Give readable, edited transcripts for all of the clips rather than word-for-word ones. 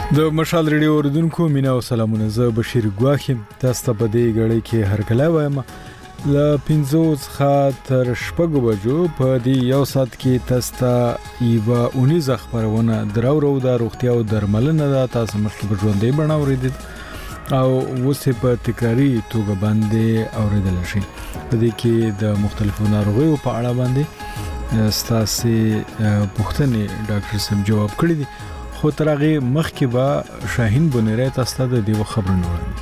د مشال ریډیو اوریدونکو مینا او سلامونه. زه بشیر ګواخیم. تاسو ته په دې غړې کې هرکلی وایم. ل 15 څخه تر 6 بجو په دې یو ساعت کې تاسو ته ایوا 19 خبرونه دراورو د روغتیا او درملنه د تاسو مخکې په ژوندۍ بڼه اوریدل او وسه په تکراری توګه باندې اوریدل شي. په دې کې د مختلفو ناروغیو په اړه باندې ستاسو پوښتنې ډاکټر سم جواب کړی دي. خو ترغه مخکې با شاهین بنيره تاسو ته د دې خبرونه وړاندې.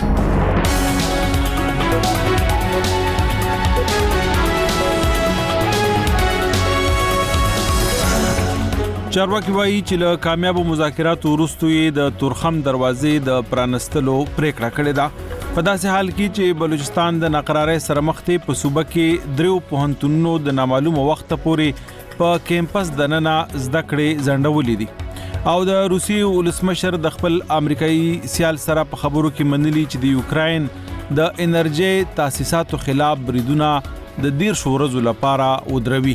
چارواکي وایي چې له کامیابو مذاکراتو وروسته د تورخم دروازې د پرانستلو پریکړه کړې ده. په داسې حال کې چې بلوچستان د ناقرارۍ سره مخ ته په صوبه کې دریو پوهنتونونو د نامعلومه وخت پورې په کیمپس دننه زده کړې ځنډولې دي او د روسي ولسمشر د خپل امریکایي سیال سره په خبرو کې منلي چې د یوکرين د انرژي تاسیساتو خلاف بریدونه د 10 ورځې لپاره ودروي.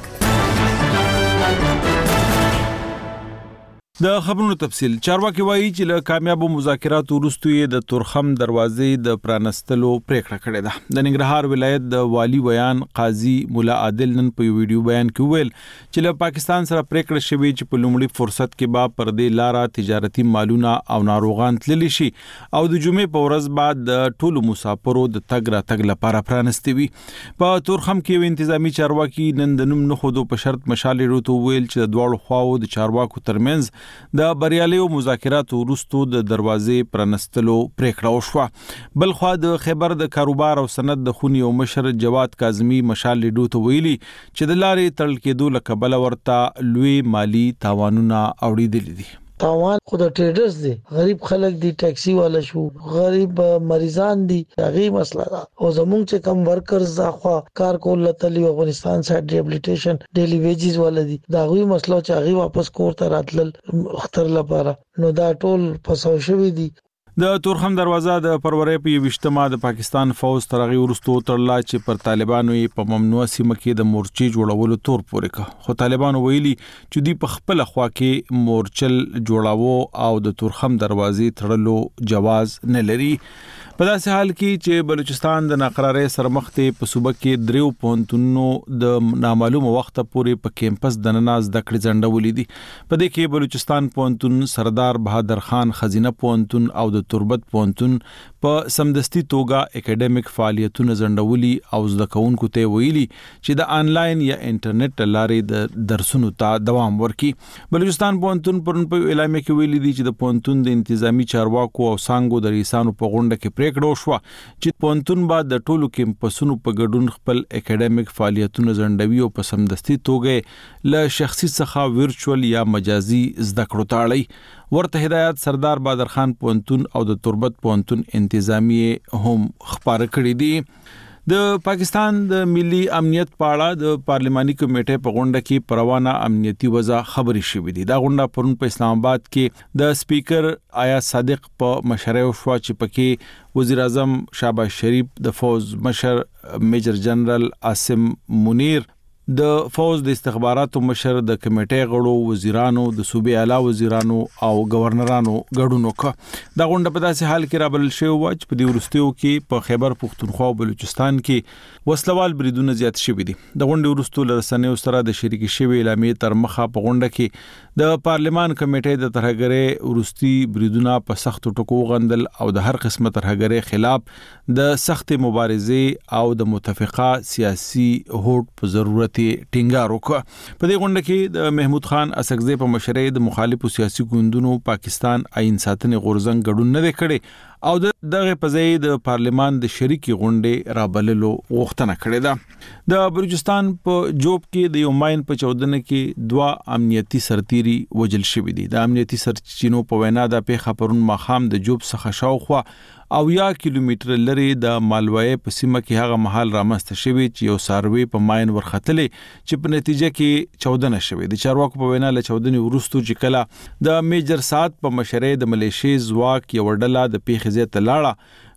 د خبرونو تفصيل. چارواکي وایي چې له کامیابو مذاکراتو وروسته د تورخم دروازې د پرانستلو پریکړه کړې ده. د ننګرهار ولایت د والی بیان قاضي مولا عادل نن په ویډیو بیان کې ویل چې له پاکستان سره پریکړه شوې چې په لومړي فرصت کې به پر دې لارا تجارتي مالونه او ناروغان تللی شي او د جمعې په ورځ بعد د ټولو مسافرو د تګ را تګ لپاره پرانستي وي. په تورخم کې یو انتظامی چارواکي نن د نوم نه خودو په شرط مشالې روته ویل چې د دوړو خواو د چارواکو ترمنځ د بریالیو مذاکراتو وروسته د دروازې پرانستلو پریکړه وشوه. بل خو د خیبر د کاروبار او صنعت د خونی او مشر جواد کاظمی مشال لیدو ته ویلي چې د لارې تړل کېدو لکبل ورته لوی مالی تاوانونه اوریدل دي. تاوان خود ټریډرز دي، غریب خلک دي، ټاکسي والا شو، غریب مریضان دي، هغه مسله ده. او زمونږ چې کم ورکرز ځخوا کار کول لته افغانستان سایډ ریهابلیټیشن ډیلی ویجز ولدي دا غوي مسله چې هغه واپس کور ته راتلل خطر لپاره نو دا ټول پسو شوی دي. د تورخم دروازه د فروری په 28مه د پاکستان فوج ترغي ورستو ترلا چې پر طالبانو په ممنوع سیمه کې د مورچې جوړولو تور پورې کا. خو طالبانو ویلي چې دوی په خپل خوا کې مورچل جوړاوو او د تورخم دروازې تړلو جواز نه لري. په داسې حال کې چې بلوچستان د ناقرارۍ سره مخ ته په صوبه کې دریو پوهنتونونو د نامعلومه وخت پورې په کیمپس دننه زده کړې ځنډولې دي. په دې کې بلوچستان پوهنتون، سردار بهادر خان خزینه پوهنتون او د تربت پوهنتون په سمدستي توګه اکیډمیک فعالیتونه ځنډولي او زده کوونکو ته ویلي چې د انلاین یا انټرنیټ لارې د درسونو ته دوام ورکړي. بلوچستان پوهنتون پرون په اعلامیه کې ویلي دي چې د پوهنتون د انتظامی چارواکو او سانګو د ریسانو په غونډه کې پریکړه وشوه چې پوهنتون به د ټولو کیمپسونو په ګډون خپل اکیډمیک فعالیتونه ځنډوي او په سمدستي توګه له شخصي څخه ورچوال یا مجازي زده کړو ته اړي. ورته هدایت سردار بهادر خان پوهنتون او د تربت پوهنتون انتظامی هم خبر کړی دي. د پاکستان د ملي امنیت په اړه د پارلماني کمیټې په غونډه کې پروانه امنیتي وضع خبري شوې دي. دا غونډه پرون په اسلام آباد کې د سپیکر آیا صادق په مشره شو چې پکې وزیر اعظم شهباز شریف، د فوج مشر میجر جنرال عاصم منیر، د فوج د استخباراتو مشر، د کمیټې غړو، وزیرانو، د صوبې اعلی وزیرانو او گورنرانو ګډون وکړ. دا غونډه په داسې حال کې رابلل شوې و چې په دې وروستیو کې په خیبر پختونخوا او بلوچستان کې وسلوال بریدونه زیات شوي دي. د غونډې وروسته لرسنیو سره د شریک شوی اعلامیې تر مخه په غونډه کې د پارلمان کمیټې د ترهګرۍ وروستي بریدونه په سختو ټکو غندل او د هر قسمه ترهګرۍ خلاف د سخت مبارزې او د متفقه سیاسي هوډ په ضرورت ټینګار وکړ. په دې غونډه کې د محمود خان اسکزي په مشرۍ د مخالفو سیاسي ګوندونو پاکستان آئین ساتنې غورځنګ ګډون نه کړي او دغه پځای د پارلمان د شریکي غونډې رابللو غوښتنه کړې ده. د بلوچستان په جوب کې د یو ماین په چودنه کې 2 امنیتي سرتیري وجل شوي دي. د امنیتي سرچینو په وینا د پیښه پرون ماخام د جوب څخه شاوخوا او یا کیلومتر لري د مالوای په سیمه کې هغه محل رامسته شوی چې یو ساروی په ماین ورختلې چې په نتیجه کې چودنه شوی. د چارواکو په وینا له چودنې وروسته چې کله د میجر سات په مشرۍ د ملیشي ځواک یو ډله د پیښې ته لاړه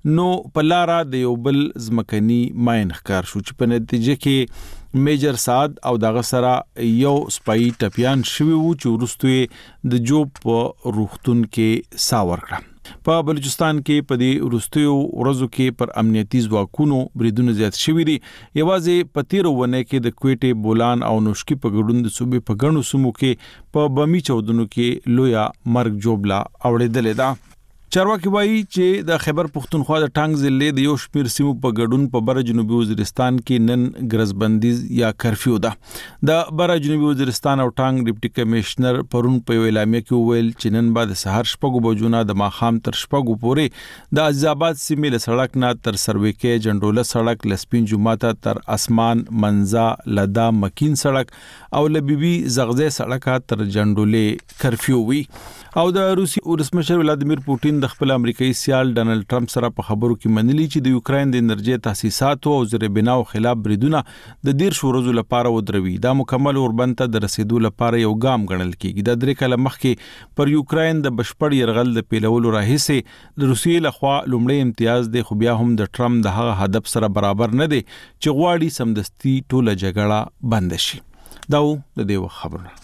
نو په لاره د یو بل ځمکني ماین ښکار شو چې په نتیجه کې میجر سعد او دغه سره یو سپای ټپیان شوی وو چې وروسته د جوب په روغتون کې سا ورکړه. په بلوچستان کې په دې وروستیو ورځو کې پر امنیتي ځواکونو بریدونه زیات شوي دي. یوازې په تیرو ونه کې د کوټې، بولان او نوشکی په ګډون د صوبې په ګڼو سیمو کې په بمي چاودنو کې لویا مرګ جوړلا اوړېدلې ده. چارواکي وایي چې د خیبر پختونخوا د ټانګ ضلع د یو شمېر سیمو په ګډون په بره جنوبي وزیرستان کې نن ګرځبندیز یا کرفیو ده. د بره جنوبي وزیرستان او ټانګ ډیپټي کمشنر پرون په یو اعلامیه کې وویل چې نن بعد سحر شپږ بجو نه د ماخام تر شپږ پورې د عزیزآباد سیمې له سړک نه تر سرویکې جنډوله سړک، لسپین جمعه تر اسمان منزا لدا مکین سړک او لبيبي زغزه سړک تر جنډوله کرفیو وی. او د روسي ولسمشر ولادیمیر پوتین د خپل امریکایي سیال ډانلډ ټرمپ سره په خبرو کې منلي چې د یوکرين د انرژي تاسیساتو او زیربناو خلاف بریدونه د 10 ورځو لپاره ودروي. دا مکمل اوربند د رسیدو لپاره یو ګام ګڼل کیږي. د 3 کال مخکې پر یوکرين د بشپړ يرغل د پیلولو راهیسه د روسیې لخوا لومړی امتیاز دی، خو بیا هم د ټرمپ د هغه هدف سره برابر نه دی چې غواړي سمدستي ټوله جګړه بند شي. دا و د دې خبرونه.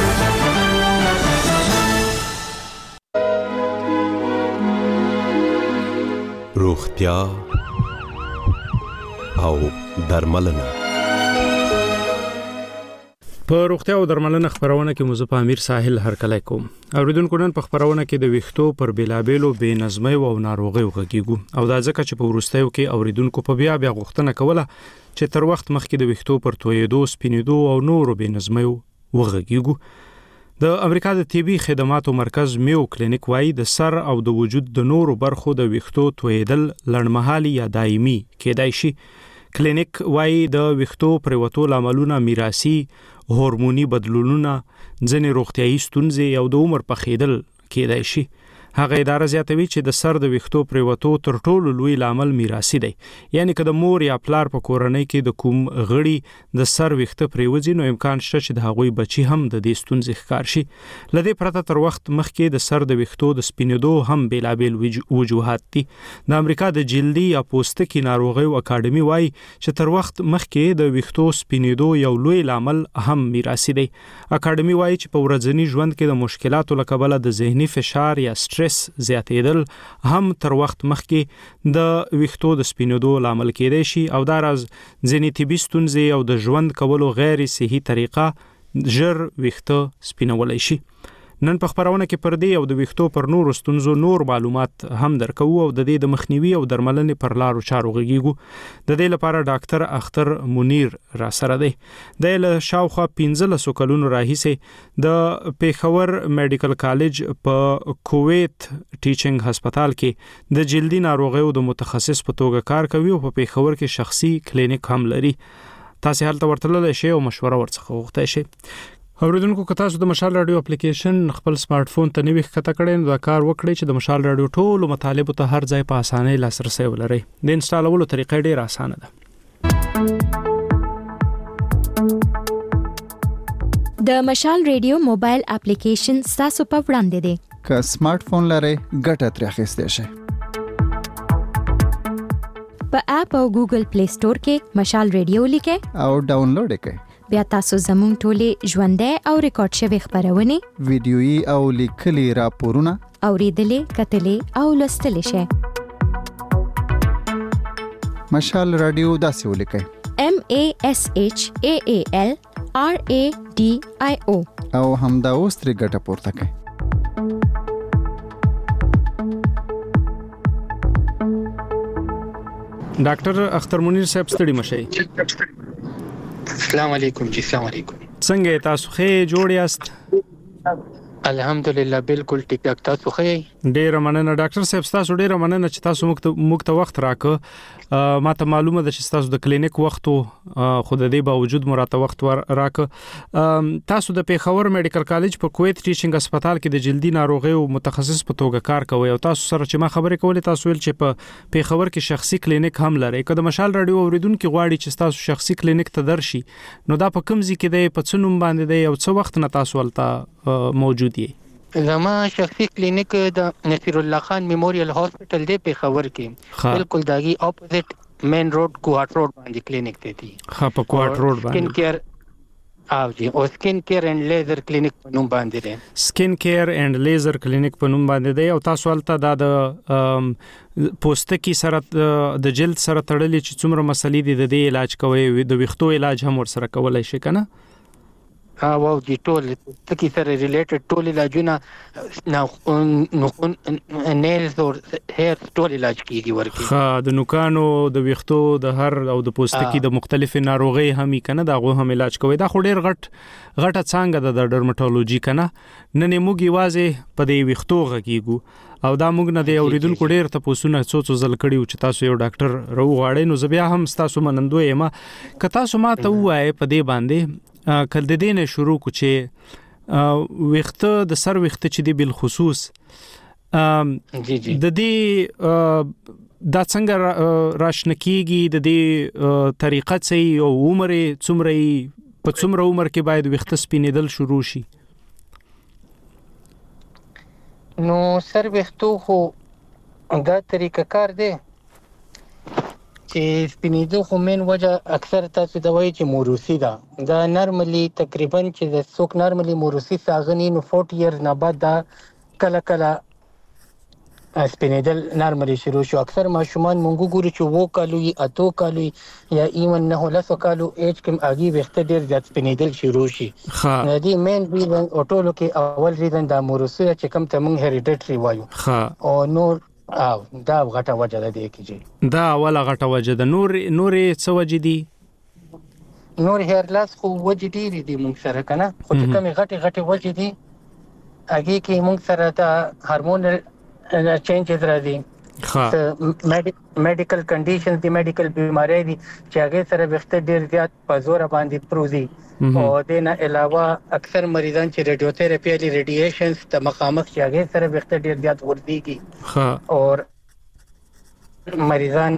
روغتیا او درملنه. په روغتیا او درملنه خبرونه کې مزه امیر ساحل هرکلی کوم. اوریدونکو نن په خبرونه کې د ویښتو پر بیلابېلو بې نظمۍ او ناروغیو غږیږو او دا ځکه چې په وروستیو کې اوریدونکو په بیا غوښتنه کوله چې تر وخت مخکې د ویښتو پر تویېدو، سپینېدو او نورو بې نظمیو وغږیږو. د امریکا د طبي خدماتو مرکز میو کلینیک وايي د سر او د وجود د نورو برخو د ویښتو تویېدل لړمحالي یا دایمي کېدای شي. کلینیک وايي د ویښتو پریوتو لاملونه میراثي، هورموني بدلونونه، ځینې روغتيایي ستونزې او د عمر پخېدل کېدای شي. هغه اداره زیاتوي چې د سر د ویښتو پریوتو تر ټولو لوی لامل میراثي دی. یعنی که د مور یا پلار په کورنۍ کې د کوم غړي د سر ویښته پریوځي نو امکان شته چې د هغوی بچي هم د دې ستونزې ښکار شي. لدې پرته تر وخت مخکې د سر د ویښتو د سپینېدو هم بیلابیل وجوهات دي. د امریکا د جلدي یا پوستکي ناروغیو اکاډمي وايي چې تر وخت مخکې د ویښتو سپینېدو یو لوی لامل هم میراثي دی. اکاډمي وايي چې په ورځني ژوند کې د مشکلاتو له کبله د ذهني فشار یا زیاتېدل هم تر وخت مخکې د ویښتو د سپینېدو لامل کېدای شي او دا راز ځینې طبي ستونزې او د ژوند کولو غیر صحي طریقه ژر ویښته سپینولی شي. نن په خبرونه کې پر دې او د ویښتو پر نورو ستونزو نور معلومات هم درکو او د دې د مخنیوي او درملنې پر لارو چارو غږیږو. د دې لپاره ډاکټر اختر منیر را سره دی. د له شاوخوا 15 کلونو راهیسې د پیښور میډیکل کالج په کویت ټیچینګ هسپتال کې د جلدي ناروغیو د متخصص په توګه کار کوي او په پیښور کې شخصي کلینیک هم لري. تاسو هلته ورتللی شئ او مشوره ورڅخه غوښتئ شئ. اوریدونکو که تاسو د مشال رادیو اپلیکیشن خپل سمارټ فون ته نوی ښکته کړئ نو دا کار وکړئ چې د مشال رادیو ټولو مطالبو ته هر ځای په اسانۍ لاسرسی ولرئ. د انسټالولو طریقه ډېره اسانه ده. د مشال رادیو موبایل اپلیکیشن تاسو په وړاندې دی. که سمارټ فون لرئ ګټه ترې اخیستی شئ. په اپ او ګوګل پلی سٹور کې مشال رادیو لیکئ او ډاونلوډ کړئ. بیا تاسو زموږ ټولې ژوندۍ او ریکارډ شوی خبرونه، ویډیويي او لیکلي راپورونه اوریدلې، کتلې او لوستلې شئ. مشال رادیو داسې ولیکئ: MASHAAL RADIO او همدا اوس ترې ګټه پورته کړئ. ډاکټر اختر منیر صاحب ستړي مشئ. السلام علیکم. جی السلام علیکم. څنګه تاسو ښه جوړ یاست؟ الحمدلله بالکل ټیک ټاک. تاسو ښه؟ ډیره مننه ډاکټر صاحب، تاسو ډیره مننه چې تاسو موږ ته وخت راکړ. ماته معلومه ده چې تاسو د کلینیک وخت خو د دې باوجود مراته وخت راکړ. تاسو د پیښور میډیکل کالج په کویت ټیچینګ هسپتال کې د جلدي ناروغیو متخصص په توګه کار کوي او تاسو سره چې ما خبرې کولې تاسو ویل چې په پیښور کې شخصي کلینیک هم لري. که د مشال رادیو اوریدونکو غواړي چې تاسو شخصي کلینیک ته درشي نو دا په کوم ځای کې دی، په څه نوم باندې دی او څه وخت نه تاسو ولته موجود یې؟ زما شخصي کلینیک د نصیر الله خان میموریال هاسپټل دی پېښور کې بالکل داغي اپوزټ مین روډ کوهاټ روډ باندې کلینیک دی. په کوهاټ روډ باندې سکین کیر او سکین کیر اینڈ لیزر کلینیک په نوم باندې دی. سکین کیر اینڈ لیزر کلینیک په نوم باندې دی. او تاسو هلته د پوستکی سره د جلد سره تړلې چې څومره مسلې دي د دې علاج کوي، د ویښتو علاج هم ورسره کولای شي کنه؟ واو جی ټول تکي سره ریلیټډ ټول علاجونه نیلز او هیر ټول علاج کیږي ورکی. د نوکانو د ویښتو د هر او د پوستکی د مختلف ناروغي هم کنه دا غو هم علاج کوي. دا خو ډیر غټه څنګه د ډرمټولوژي کنه. نن موږ یوازې په دې ویښتو غږیږو او دا موږ نه دی اوریدونکو ډیر ته پوسونه څو ځل کړیو چې تاسو یو ډاکټر راوغاړئ. نو زه بیا هم تاسو منندوی یم که تاسو ما ته وایي په دې باندې کله د دینه شروع کو چې وخته د سر وخته چې دی بل خصوص د دې دا څنګه راشنکیږي د دې طریقه چې او عمر څومره عمر کې باید وخته سپینیدل شروع شي؟ نو سر وختو خو دا طریقه کار دی چې سپینیدو خو مین وجه اکثر تاسو دا وایي چې موروثي ده. دا نارملی تقریبا چې د څوک نارملی موروثي ساغنی نو 40 ایئرز نه بعد دا کله سپینیدل نارملی شروع شو. اکثر ماشومان مونږ ګورو چې 2 کالو یا 8 کالو یا ایون نه لسو کالو ایج کې اگي وخت ډیر زیات سپینیدل شروع شي. دې مین ریزن او ټولو کې اول ریزن دا موروثي چې کوم ته مونږ هریډیټري وایو او نور دا غټه وجه ده دی کېږي. دا اوله غټه وجه ده. نورې څه وجه دي؟ نور هیر لاس خو وجه ډېرې دي مونږ سره کنه، خو چې کومې غټې وجه دي هغې کې مونږ سره د هارمونل چینجز راځي، میډیکل کنډیشنز دي، میډیکل بیماری دي چې هغې سره ویښته ډېر زیات په زوره باندې پروزي. او دې نه علاوه اکثر مریضان چې ریډیوتراپي لري ریډیشنز ته مخامخ چې هغې سره ویښته ډېر زیات غورځېږي. او مریضان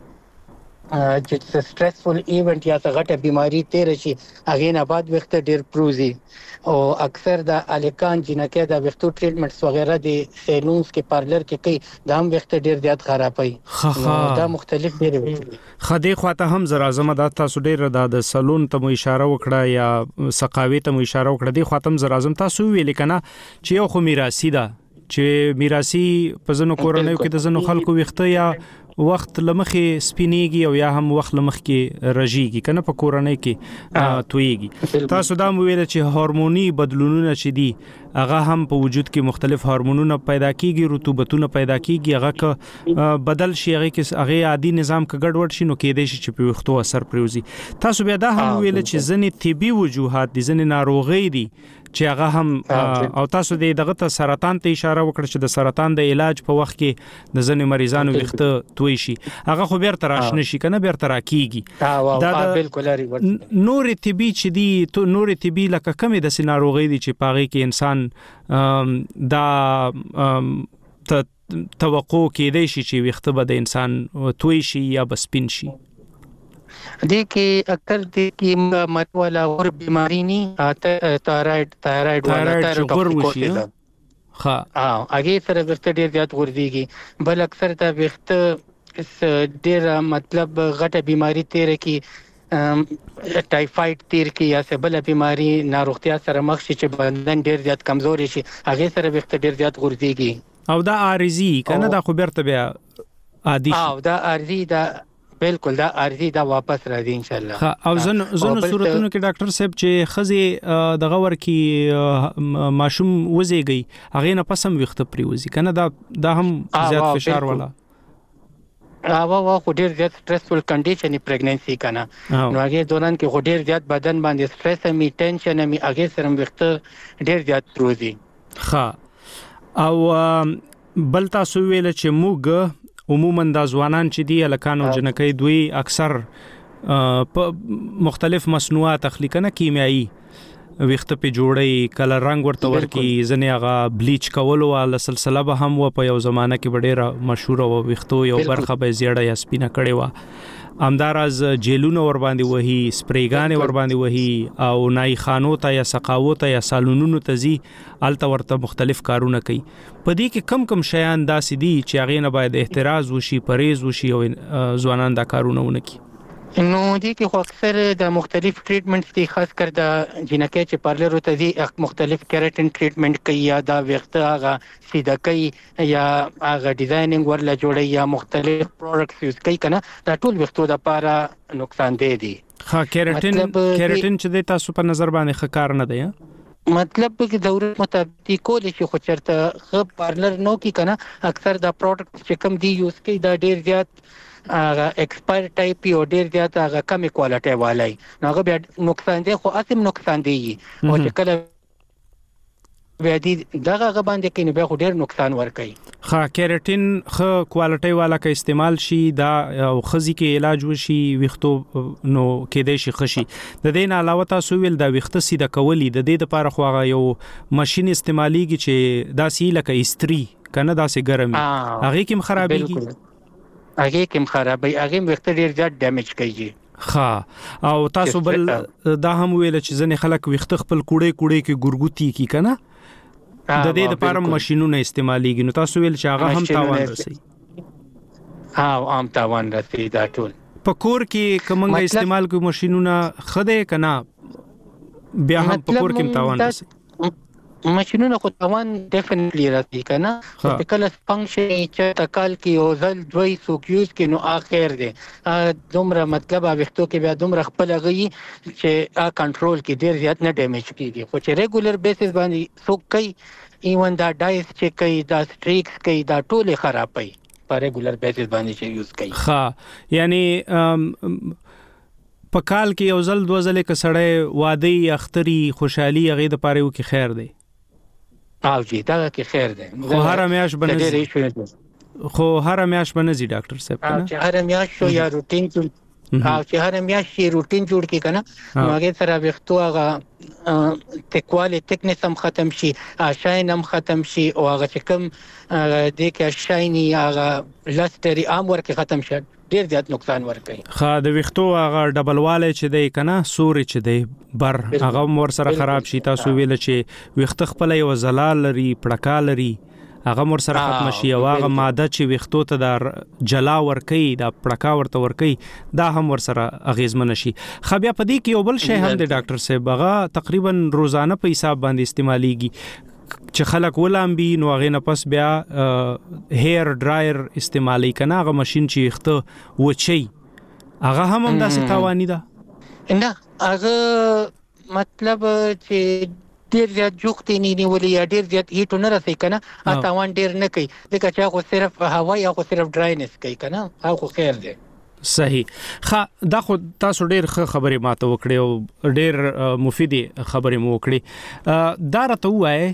چې سټریسفل ایونت یا غټه بیماری تیر شي هغې نه بعد ویښته ډېر پروزي. او اکثر د الکان جنکه د ویښتو ټریټمنټس وغیرہ د سیلونز کې پارلر کې کوي دا هم ویښته ډېر زیات خرابوي. دا مختلف ډېر وي. خدای خواته هم زرا زما د تاسو ډېر د سلون ته مو اشاره وکړه یا سقاوي ته مو اشاره وکړه. دی خواته هم زرا زم تاسو ویل کنه چې یو خو میراثي ده چې میراثي په ځنو کورنیو کې د ځنو خلکو ویښته یا وخت لمخې سپینیږي او یا هم وخت لمخې رژیږي کنه په کورنۍ کې تویږي. تاسو دا مو ویل چې هورموني بدلونونه چې دي هغه هم په وجود کې مختلف هورمونونه پیدا کیږي، رطوبتونه پیدا کیږي، هغه بدل شي، هغه عادي نظام کې ګډوډ شي نو کېدای شي چې په وختو اثر پروزي. تاسو بیا دا هم ویل چې ځنې طبي وجوهات دي، ځنې ناروغي دي چې هغه هم او تاسو دغه ته سرطان ته اشاره وکړه چې د سرطان د علاج په وخت کې د ځنې مریضانو ویښته توی شي هغه خو بیرته راشنه شي کنه بیرته راکیږي. دا بالکل لري. نور طبي چې دي نور طبي لکه کمې د ناروغي دي چې پاغي کې انسان دا توقع کېدای شي چې ویښته به د انسان توی شي یا بسپین شي. دې کې اکثر دې کې مت والا اور بیماری نه تایرايډ والا تایرايډ هغه سره ویښته ډېر زیات غورځېږي. بل اکثر دا ویښته ډېر مطلب غټه بیماری تیر کې ټایفاید تیر کې یا څه بل بیماری ناروغتیا سره مخ شي چې بدن ډېر زیات کمزوري شي هغه سره ویښته ډېر زیات غورځېږي. او دا عارضی کنه دا خو بیرته بیا عادي شي. او دا عارضی دا بالکل دا عارضی دا واپس راځي ان شاء الله. او زنو صورتونو کې ډاکټر صاحب چې خزي دغه ورکی ماشوم وزيږي هغه نه پسم وخت پریوزي کنه دا هم زیات فشار والا هغه خو ډیر زیات سټریسفل کنډیشن پریګننسي کنه نو هغه دوران کې خو ډیر زیات بدن باندې سټریس می ټینشن می هغه سره وخت ډیر زیات پروزي. او بل تاسو ویل چې موږ عموما د ځوانان چې دی الکانو جنکې دوی اکثر مختلف مصنوعات تخلیقنه کیمیایی ویخته په جوړي کلر رنگ ورته ورکی ځنه هغه بلیچ کولو ول سلسله به هم و په یو زمانہ کې ډیره مشهور او ویختو یو برخه به زیړه یا سپینه کړي و همداراز جیلونه ور باندې وهي سپریګانې ور باندې وهي او نای خانو ته یا سقاوت یا سالونونو ته زی الته ورته مختلف کارونه کوي. په دې کې کم شیان داسې دي چې هغه نه باید احتراز وشي، پرهیز وشي او ځوانان دا کارونه ونکړي. نو دي کې خو اکثر د مختلف ټریټمنټس دي، خاص کر د جنکه چې پارلر ته دي مختلف کیراتین ټریټمنټ کوي یا دا وخت هغه سیده کوي یا هغه ډیزاینینګ ورله جوړي یا مختلف پروډکټس یوز کوي کنه، دا ټول وختو د لپاره نقصان دی. ها کیراتین چې د تاسو په نظر باندې ښه کار نه دی. مطلب کې ضرورت مطابق کول شي، خو چرته خ پارلر نو کې کنه اکثر دا پروډکټ چې کم دی یوز کوي دا ډیر زیات هغه ایکسپایر ټایپ یو ډیر زیات هغه کمی کوالټي والای، هغه بیا نقصان دی، خو اسیم نقصان دی او چې کله بیا دي دغه باندې کې نه بیا خو ډیر نقصان ور کوي. ها کیراتین خ کوالټي والا کا استعمال شي دا او خزي کې علاج وشي وختو نو کې دی شي خشي. د دې نه علاوه تاسو ویل دا وخت سیده کولی د دې لپاره خو هغه یو ماشين استعماليږي چې دا سی لکه استری کنه دا سي ګرمي هغه کې خرابېږي، هغه کوم خرابې هغه وخت ډیر زیات ډیمیج کوي. ها او تاسو بل دا هم ویل چې ځنې خلک وخت خپل کوړې کې ګورګوتی کی کنه د دې لپاره ماشينونه استعماليږي، نو تاسو ویل چې هغه هم تاوان رسي. ها عام تاوان رسي دا ټول په کور کې کومه استعمال کوي ماشينونه خده کنه بیا هم په کور کې تاوان رسي. ماشينونه خو تاوان ډیفینټلی راځي کنه، خو کله فنکشن چې تکال کې او ځل دوی سوکیوز کې نو اخر دي دومره مطلب وختو کې بیا دومره خپل غي چې کنټرول کې ډیر زیات نه ډیمیج کیږي، خو چې ریګولر بیسس باندې سوک کوي ایون دا ډایس چې کوي دا سټریکس کوي دا ټول خرابوي په ریګولر بیسس باندې چې یوز کوي. ها یعنی په کال کې یو ځل دوه ځله کې سړی واده اختری خوشحالي هغه د پاره وو کې خیر دی او جی دا کې خیر دی، خو هر میاش بنځي ډاکټر صاحب کنه چې هر میاش شو یا روټین او چې هر میاش شي روټین جوړ کی کنه نو هغه سره وختو هغه تکواله تکنس هم ختم شي، شاین هم ختم شي او هغه چې کوم د کې شایني هغه لستری عام ورکه ختم شي ډیر زیات نقصان ورکوي. خا د وختو هغه ډبل واله چې دی کنه سوري چې دی بر هغه مور سره خراب شي. تاسو ویل چې وخت خپل یو زلال لري پړکا لري هغه مور سره ختم شي او هغه ماده چې وختو ته د جلا ورکي د پړکا ورته ورکي دا هم ور سره اغیزمن شي. خو بیا په دې کې یو بل شی هم دی ډاکټر صاحب هغه تقریبا روزانه په حساب باندې استعماليږي چې خلک ولامبي نو هغه نه پس بیا هیر ډرایر استعمالي کنه هغه ماشين چې وخت وچي هغه هم داسې تاواني ده نه هغه مطلب چې ډیر زیات جوختي نه نیولې یا ډیر زیات هیټ نه رسي کنه تاوان ډیر نه کوي ځکه چې هغه صرف هوا یا صرف ډراینس کوي کنه هغه خیر دی. صحیح. دا خو تاسو ډیر خبرې ماته وکړې او ډیر مفیدې خبرې مو وکړې. دا راته وایي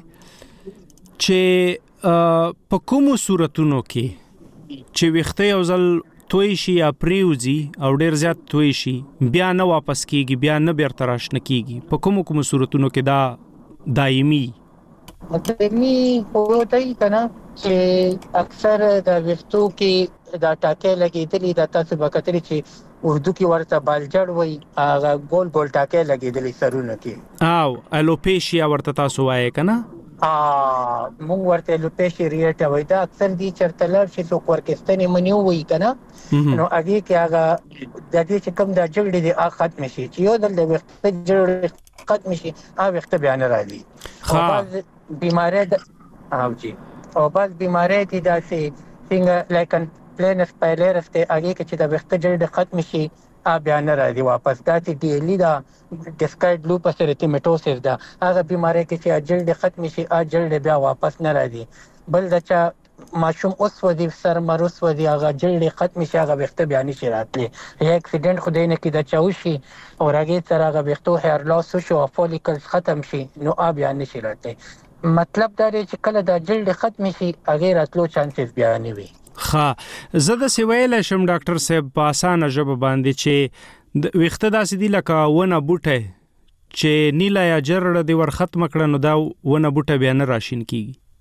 چې په کومو صورتونو کې چې وخت یو ځل توي شي یا پریوزي او ډیر زیات توي شي بیا نه واپس کیږي بیا نه بیرته راشنه کیږي په کومو صورتونو کې دا دایمي مطلبي هوتای کنه چې اکثر د وختو کې دا ټاکه لګیدلې د تاسو وکړي چې اردو کې ورته بالجړ وای هغه ګول ګول ټاکه لګیدلې سرونه کې او الوپیشیا ورته تاسو وایي کنه مونږ ورته لوپیشي ریټ وای دا اکثر دي چرته لر شي څوک ورکستنی منیو وای کنه نو هغه کې هغه د دې چې کوم د جګړې د ختم شي چې یو د وخت جګړې ختم شي هغه وخت بیان راځي او بعض بیماری او جی او بعض بیماری دي داسې څنګه لایکن پلینس پایلرس ته هغه کې چې د وخت جګړې ختم شي بیان راځي واپس دا چې ډیلی دا ډیسکایډ لوپس ریتیمیټوسس دا هغه بیماری کې چې جلد ختم شي جلد بیا واپس نه راځي بل دا چې ماشوم اوس ودی سر مروس ودی هغه جلد ختم شي هغه وخت بیا نشي راتلی یا اکسیډنټ خدای نه کې دا چاوشي او هغه سره هغه وختو هیر لاس شو فولیکلز ختم شي نو بیا نشي راتلی. مطلب دا دی چې کله دا جلد ختم شي هغه راتلو چانسز بیا نه وي. زه د سویل شم ډاکټر صاحب په اسانه ژبه باندې چې وخت داسې دی لکه ونه بوټه چې نیلا یا جرړه دی ور ختم کړه نو دا ونه بوټه بیا نه راشین کیږي.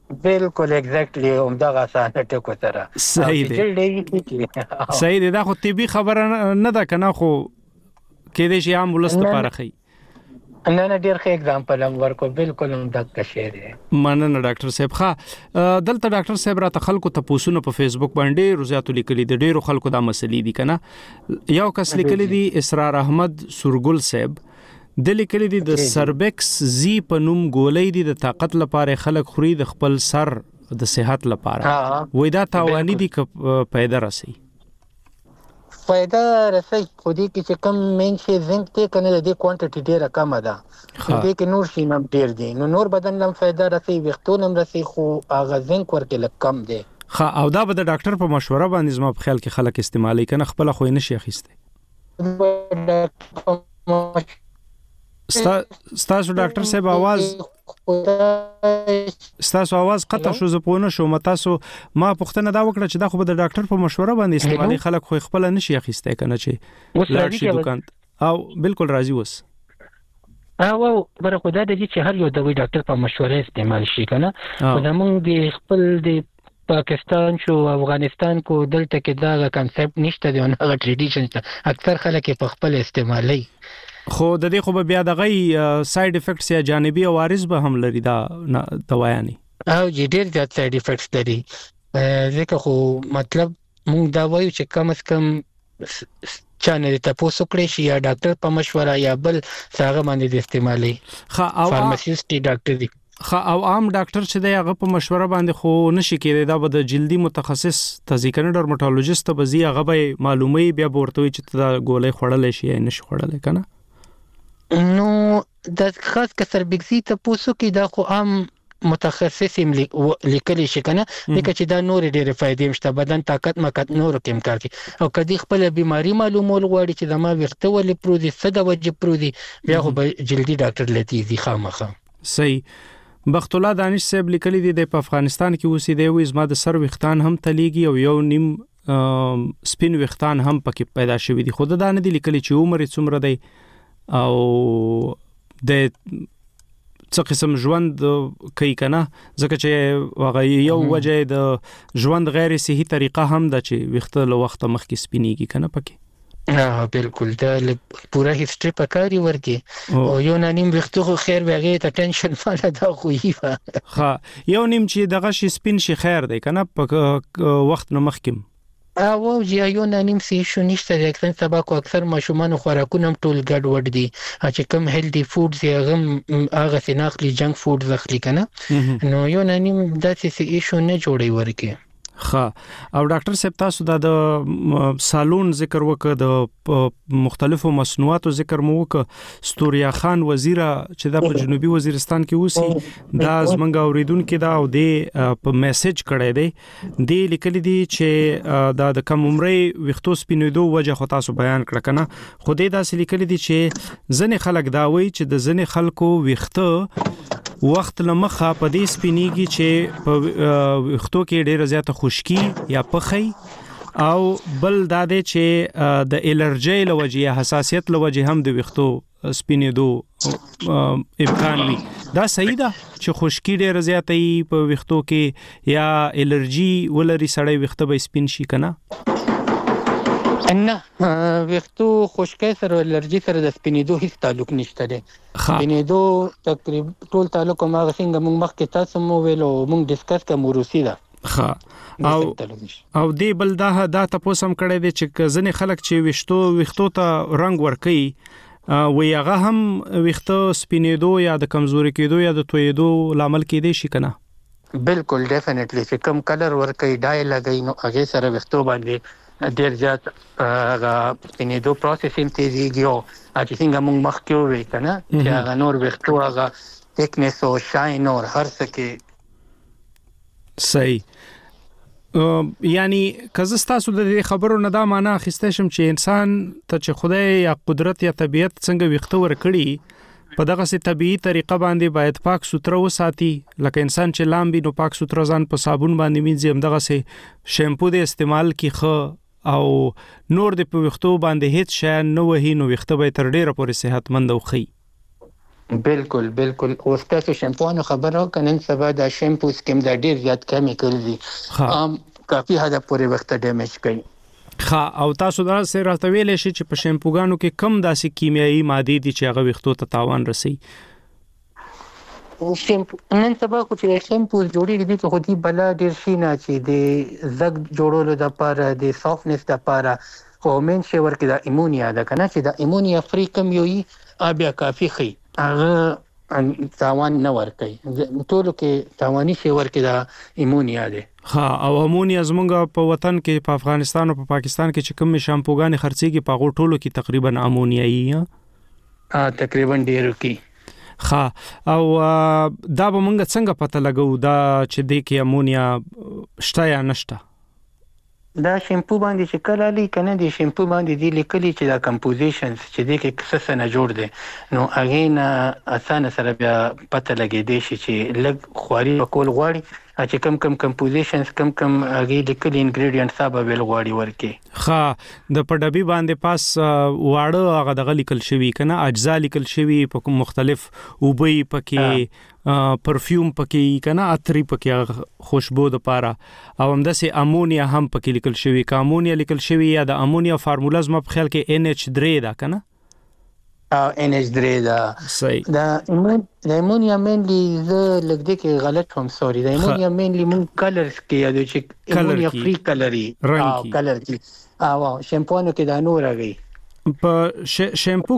بالکل ایگزیکټلی همدغه اسانه ټکو سره صحیح دی دا خو طبي خبره نه ده کنه خو کې دې شي عام ولست لپاره خي نه ډیر ښه اگزامپل هم ورکو بالکل هم دغه شی دی مننه ډاکټر صاحب ښه دلته ډاکټر صاحب را تخلکو ته پوسونه په فیسبوک باندې روزاتو لیکلي د ډیرو خلکو دا مسلې دي کنه یو کس لیکلي دي اسرار احمد سورګل صاحب د لیکلي دي د سربکس زی په نوم ګولې دي د طاقت لپاره خلک خوري د خپل سر د صحت لپاره وای دا تاوانی دي ک پیدا راسي فائدہ رسي خو دې کې چې کم مین شي زنک ته کنه د کوانټیټي ډیره کم ده دې کې نور شي نم ډیر دي نور بدن لم فائدہ رسي وختونه هم رسي خو اغه زنک ورکه لک کم دي او دا به د ډاکټر په مشوره باندې زما په خیال کې خلک استعمالي کنه خپل خو نه شي اخیسته ستاسو ډاکټر صاحب ستاسو आवाज قطع شو زپونه شو متاسو ما پوښتنه دا وکړه چې دا خو به د ډاکټر په مشوره باندې استعمالي خلک خو خپل نشي اخیسته کنه چې لاړ شي دکان او بالکل راضي وس او بر خدای دې چې هر یو د ډاکټر په مشوره استعمال شي کنه زمونږ د خپل د پاکستان شو افغانستان کو دلته کې دا کانسپټ نشته دی او هغه ټریډیشن ته اکثر خلک په خپل استعمالي خو د دې خو به بیا دغه ساید افیکټس یا جانبي عوارض به هم لري دا دواياني او ډېر زیات ساید افیکټس لري ځکه خو مطلب موږ دا وایو چې کم از کم چانه ته پوسو کړی شي یا ډاکټر په مشوره یا بل څنګه باندې د استعمالي فارماسیست ډاکټر دی او عام ډاکټر چې دی هغه په مشوره باندې خو نشي کېدای دا به د جلدي متخصص تذکرنی ډرمټالوژیست به زی هغه به معلومي بیا ورته چې دا ګولې خړلې شي یا نشي خړلې کنه نو د خاص کسر بګزي ته پوسو کې دا خو عام متخصص لیکل شي کنه لکه چې دا نور ډېر فائدې مشته بدن طاقت مکت نور کوم کار کوي او کدي خپل بیماری معلومول غواړي چې دما ورته ولې پرودي څه د وجه پرودي بیا خو جلدی ډاکټر لتی دي خامخه صحیح بخت الله دانش صاحب لیکلي دي د افغانستان کې اوسېدي وي زما د سر وختان هم تلیږي او یو نیم سپین وختان هم پکې پیدا شوی دي خود دا نه دي لیکلي چې عمر څومره دی او د څه قسم ژوند کوي کنه ځکه چې هغه یو وجه د ژوند غیر صحي طریقه هم د چې وخت له وخت مخکې سپینیږي کنه پکې بالکل دا پورا هیستوري پکاري ورکی او یو نیم وختو خیر وغه ته ټینشن فاله دا خو یې یو نیم چې دغه شي سپین شي خیر دی کنه په وخت نه مخکې او یو نیم سي شو نشته د اکثر تباکو اکثر ماشومان خوراکونه ټول ګډ وډ دي چې کوم هیلدي فودز یا هغه سيناخلي جنک فودز اخلي کنه نو یو نیم داسې سي شو نه جوړي ورکه او ډاکټر صاحب تاسو د سالون ذکر وکړ د مختلفو مصنوعاتو ذکر مو وکړ ستوریا خان وزیره چې د جنوبي وزیرستان کې اوسي دا زمونږ اوریدونکو دا او د میسج کړی دی د لیکلي دي چې د کم عمرې وختو سپینېدو وجه خو تاسو بیان کړ کنه خو دې داسې لیکلي دي چې ځنې خلک دا وایي چې د ځنې خلکو وخته وخت لمخه په دې سپینیږي چې په وختو کې ډېر زیات خشکی یا پخی او بل دا دی چې د الرجی لوجه یا حساسیت لوجه هم د وختو سپینېدو امکان وي دا صحیح ده چې خشکی ډېر زیاتې په وختو کې یا الرجی ولري سړی وخته به سپین شي کنه نه وختو خشکې سره الرجی سره د سپینېدو هیڅ تعلق نشته دی سپینېدو تقریبا ټول تعلق ما څنګه موږ مخکې تاسو مو ویلو موږ ډیسکس کوم روسي دا او دی بل دا تاسو هم کړی دی چې ځنې خلک چې وختو ته رنگ ورکي وی هغه هم وخته سپینېدو یا د کمزوري کېدو یا د تویدو لامل کېدی شي کنه بالکل ډیفینټلی چې کم کلر ورکي ډای لګي نو هغه سره وختو باندې ډیر زیات هغه سپینېدو پروسس هم تیزیږي او چې څنګه موږ مخکې وې کنه چې هغه نور وختو هغه ټیکنس او شاین او هر څه کې صحیح یعنی کزستاسو د خبرو نه دا معنا اخیسته شم چې انسان ته چې خدای یا قدرت یا طبيعت څنګه وختو ورکړي په دغه سي طبيعي طریقه باندې باید پاک سوتره وساتي لکه انسان چې لامبي نو پاک سوتره ځان په صابون باندې مینځي هم دغه سي شیمپو د استعمال کی خو او نور د په وختو باندې هیڅ شی نه وهي نو وخته به تر ډیره پورې صحتمند او خي بالکل اوس تاسو شیمپو خبرو کنن سبا د شیمپو سکیم د ډیر زیات کیمیکل دي کافي حد پورې وخت ډیمیج کوي. او تاسو دا سره راته ویلې شي چې په شیمپوګانو کې کم داسې کیمیاوي ماده دي چې هغه وختو ته تاوان رسي. شیمپو نن سبا خو چې شیمپو جوړیږي د خو دي بل ډیر شي نه چې د زګ جوړولو د لپاره د سافټنس د لپاره خو مین شي ورکه د ایمونیا ده کنه چې د ایمونیا فری کم یوي بیا کافي خي هغه تاوان نه ورکي ټولو کې تاواني شي ورکه د ایمونیا ده. او امونیا زمونږ په وطن کې په افغانستان او په پاکستان کې چې کوم شامپوګان خرڅيږي په غو ټولو کې تقریبا امونیایي تقریبا ډیرو کې. او دا به مونږ څنګه پته لګو دا چې د کې امونیا شته یا نشته؟ دا شیمپو باندې چې کله لیکنه دي شیمپو باندې دی لیکلي چې دا کمپوزیشنز چې د کې څه نه جوړ دي نو اغه نه اسانه سره بیا پته لګي دی چې لګ خواري کول غواړي چې کم کمپوزیشنز کم اغه لیکلي انګریډینټ صاحب ویل غواړي ورکه د پډبي باندې پاس واړه هغه د لیکل شوی کنه اجزا لیکل شوی په مختلف اوبي پکې پرفیوم پکې کنه عطر پکې خوشبو د پاره او همداسې امونیا هم پکې لیکل شوی کا امونیا لیکل شوی یا د امونیا فارمولا زما په خیال کې NH3 دا کنه NH3 دا صحیح. د ایمونیا مینلی ز لګ دې کې غلط هم سوري د ایمونیا مینلی مون کلرز کې یادو چې ایمونیا فری کلري کلر کې او شیمپوانو کې دا نور راغی. په شیمپو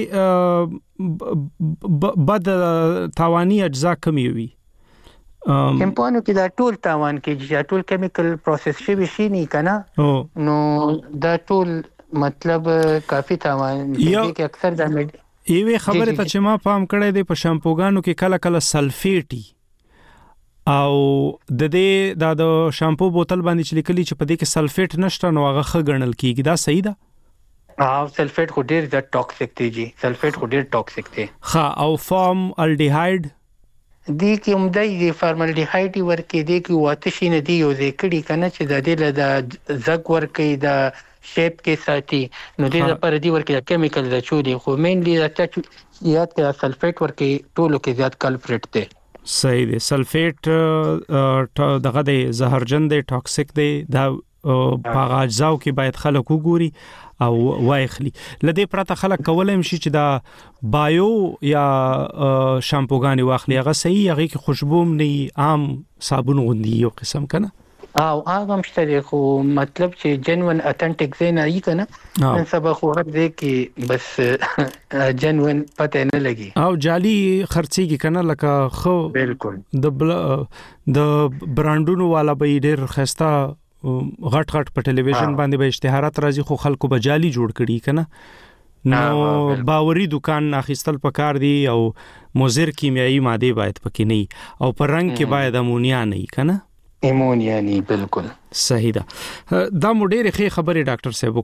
کې بد تاواني اجزا کمی وي شیمپوانو کې دا ټول تاوان کې چې ټول کیمیکل پروسس شوی شي نه کنه نو دا ټول مطلب کافی تاوان کې اکثر د ایوه خبره ته چې ما پام کړی دی په شامپوګانو کې کله کله سلفیټي او د دې د شامپو بوتل باندې چې لیکلي چې په دې کې سلفیټ نشته نو هغه ښه ګڼل کیږي دا صحیح ده؟ سلفیټ خو ډیر زیات ټاکسیک دی جی سلفیټ خو ډیر ټاکسیک دی. او فارم الډیهاید دی کې عمدای فارمالډیهاید ورکې دی کې واته شي نه دی یو ځکړي کنه چې د دې له زګ ورکې د شیپ کې ساتي نو دې لپاره دی ورکې کیمیکل د چودي خو مینلی د یاد کې سلفیټ ورکې ټولو کې زیات کلپریټ دی. صحیح دی. سلفیټ دغه د زهرجن دی ټاکسیک دی دا په اجزاو کې باید خلک وګوري او وایخلی لدې پرته خلک کولای شي چې دا بایو یا شامپوګانی واخلي هغه صحیح هغه کې خوشبو نه عام صابون غوندي یو قسم کنه او هغه مشتري خو مطلب چې جنون اتنټیک زین ای کنه نن سبا خو هر دې کې بس جنون پته نه لګي او جالي خرڅيږي کنه لکه خو بالکل د برانډونو والا به ډېر خسته غټ په ټلویزیون باندې به اشتهارات راځي خو خلکو به جالي جوړ کړي کنه نو باوري دکان اخیستل پکار دی او مضر کیمیاوي ماده باید پکې نه او پر رنگ کې باید امونیا نه کنه ایمونیا نه بالکل صحیح ده. دا مډېره ښه خبره ډاکټر صاحب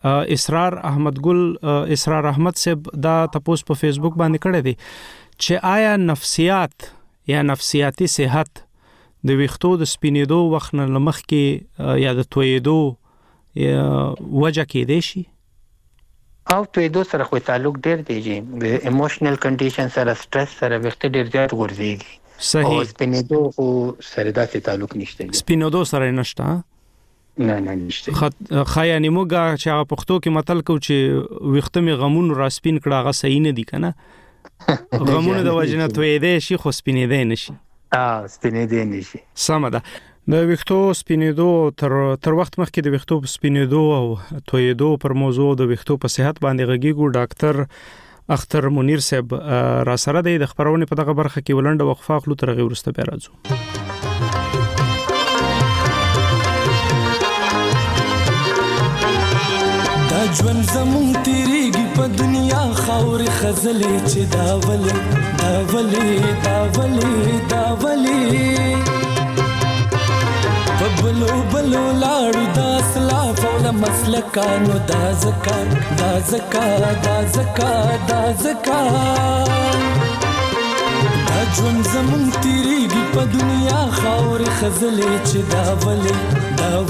وکړي. اسرار احمد صاحب دا تاسو په فیسبوک باندې کړی دی چې آیا نفسیات یا نفسیاتي صحت د ویختو د سپینېدو وخت نه لمخ کې یا د تویدو وجه کې دی شي او تویدو سره خو تعلق ډېر دی چې د ایموشنل کنډیشن سره سټرس سره وخت ډېر زیات ورځي. صحیح. او سپینېدو خو سره داسې تعلق نشته. سپینېدو سره نشته نه نشته. خیا نیموګه چې هغه پښتو کې متل کو چې وختمه غمون را سپین کړه هغه صحیح نه دی کنه غمون د وجنه تویدې شي خو سپینېدې نشي. سپینېدې نشي. سم ده. د ویختو سپینېدو تر وخت مخکې د ویختو سپینېدو او تویدو پر موضوع د ویختو په صحت باندې غږیږو ډاکټر اختر منیر صاحب را سره د خبرونه په دغه برخه کې ولنډه وقفه خلو تر غي ورسته بیا راځو. دا ژوند زمون تیریږي په دنیا خاور خزلې چې دا ولې بلو لاړو دا اسلاف او د مسلکانو دا زکات دا ژوند زمون تیریږي په دنیا خاور خزلې چې دا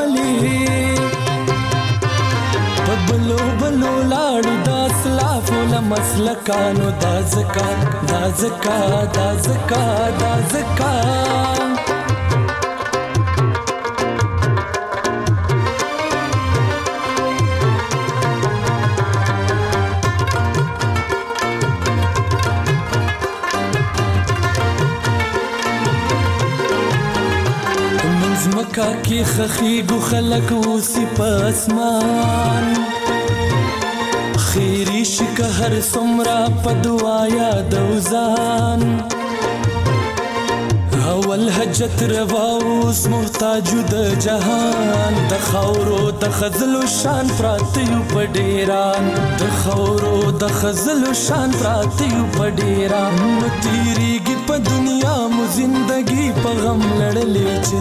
ولې بلو لاړو دا اسلاف او د مسلکانو دا زکا مکا کی خخیگو خلق اوسی پاسمان خیری شک هر سمرا پدوایا دوزان اول حجت رواوس محتاجو د جهان د خاورو د خزلو شان پراتیو پډیران د خاورو د خزلو شان پراتیو پډیران نو تیریږي په دنیا مو زندگی په غم لړلې چې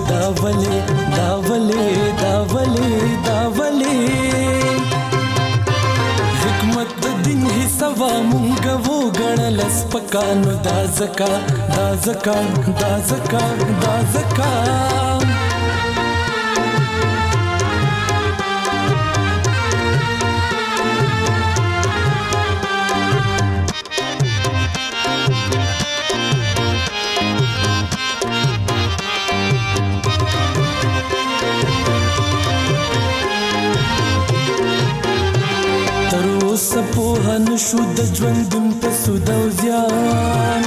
دا ولې حکمت د دین حسابا مونږ وو غړل سپکانو دا زکا سپوهن شو د ژوندون په سود او زیان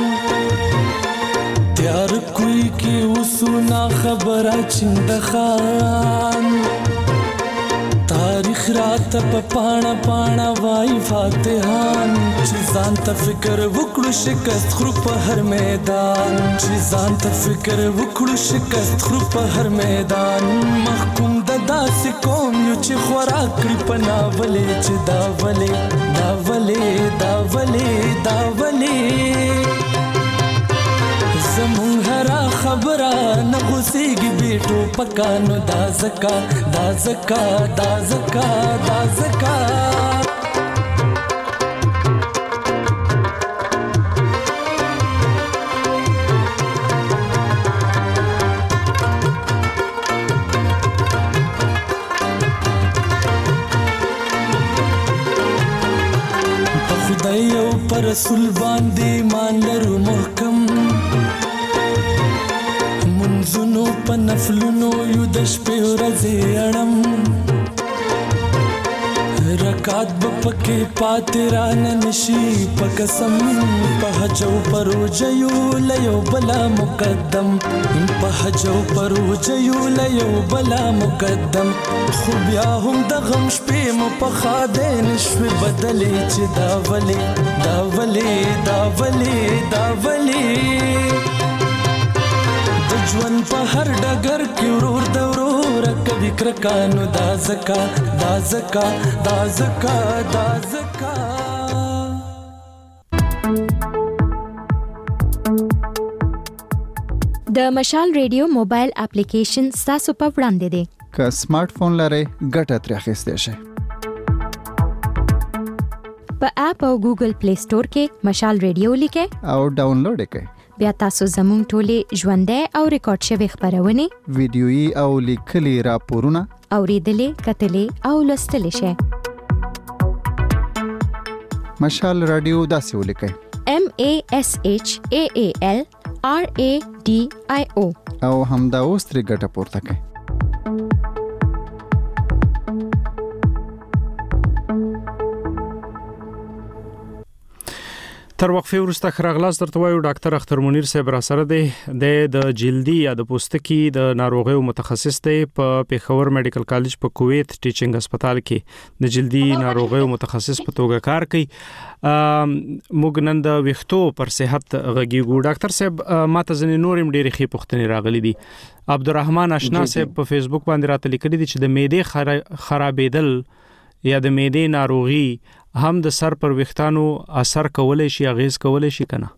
تیار کوي کې وسونا خبره چند خان تاریخ رات په پاڼه وای فاتحان چې ځان ته فکر وکړو شکست خرو په هر میدان محکوم د داسې قوم یو چې خوراک کړي په ناولې چې دا ولې زمون هرا خبره نه غوسیږي بیٹو پکانو دا زکا خدای او پر رسول باندې ایمان لرو محکم منځونو په نفلونو یو د شپې ورځې اړم رکعت به پکې پاتې رانه نشي په قسم په حج او په روژه یو له یو بلا مقدم خو بیا هم د غم شپې مو په خاده نشوي بدلې چې دا ولې د ژوند په هر ډګر کې ورور د ورور کبي کرکانو دا زکا د مشال ریډیو موبایل اپلیکیشن تاسو په وړاندې دی که سمارټ فون لرئ ګټه ترې اخیستی شئ په اپ او ګوګل پلی سٹور کې مشال ریډیو لیکئ او ډاونلوډ یې کړئ بیا تاسو زموږ ټولې ژوندۍ او ریکارډ شوي خبرونه ویډیويي او لیکلي راپورونه اوریدلې کتلې او لوستلې شئ مشال رادیو داسې ولیکئ MASHAALRADIO او همدا اوس ترې ګټه پورته کړئ تر وقفه وروسته خراغلاس درته وایو ډاکټر اختر منیر صاحب را سره دی د جلدی یا د پوستکي د ناروغیو متخصص دی په پیښور میډیکل کالج په کویت ټیچینګ هسپتال کې د جلدی ناروغیو متخصص په توګه کار کوي موږ نن د ویښتو پر صحت غږیږو ډاکټر صاحب ماته ځنې نورم ډېرې ښې پوښتنې راغلي دي عبدالرحمن آشنا صاحب په فیسبوک باندې راته لیکلي دي چې د معدې خرابېدل یا د معدې ناروغي هم د سر پر ویښتانو اثر کولای شي اغیز کولای شي کنه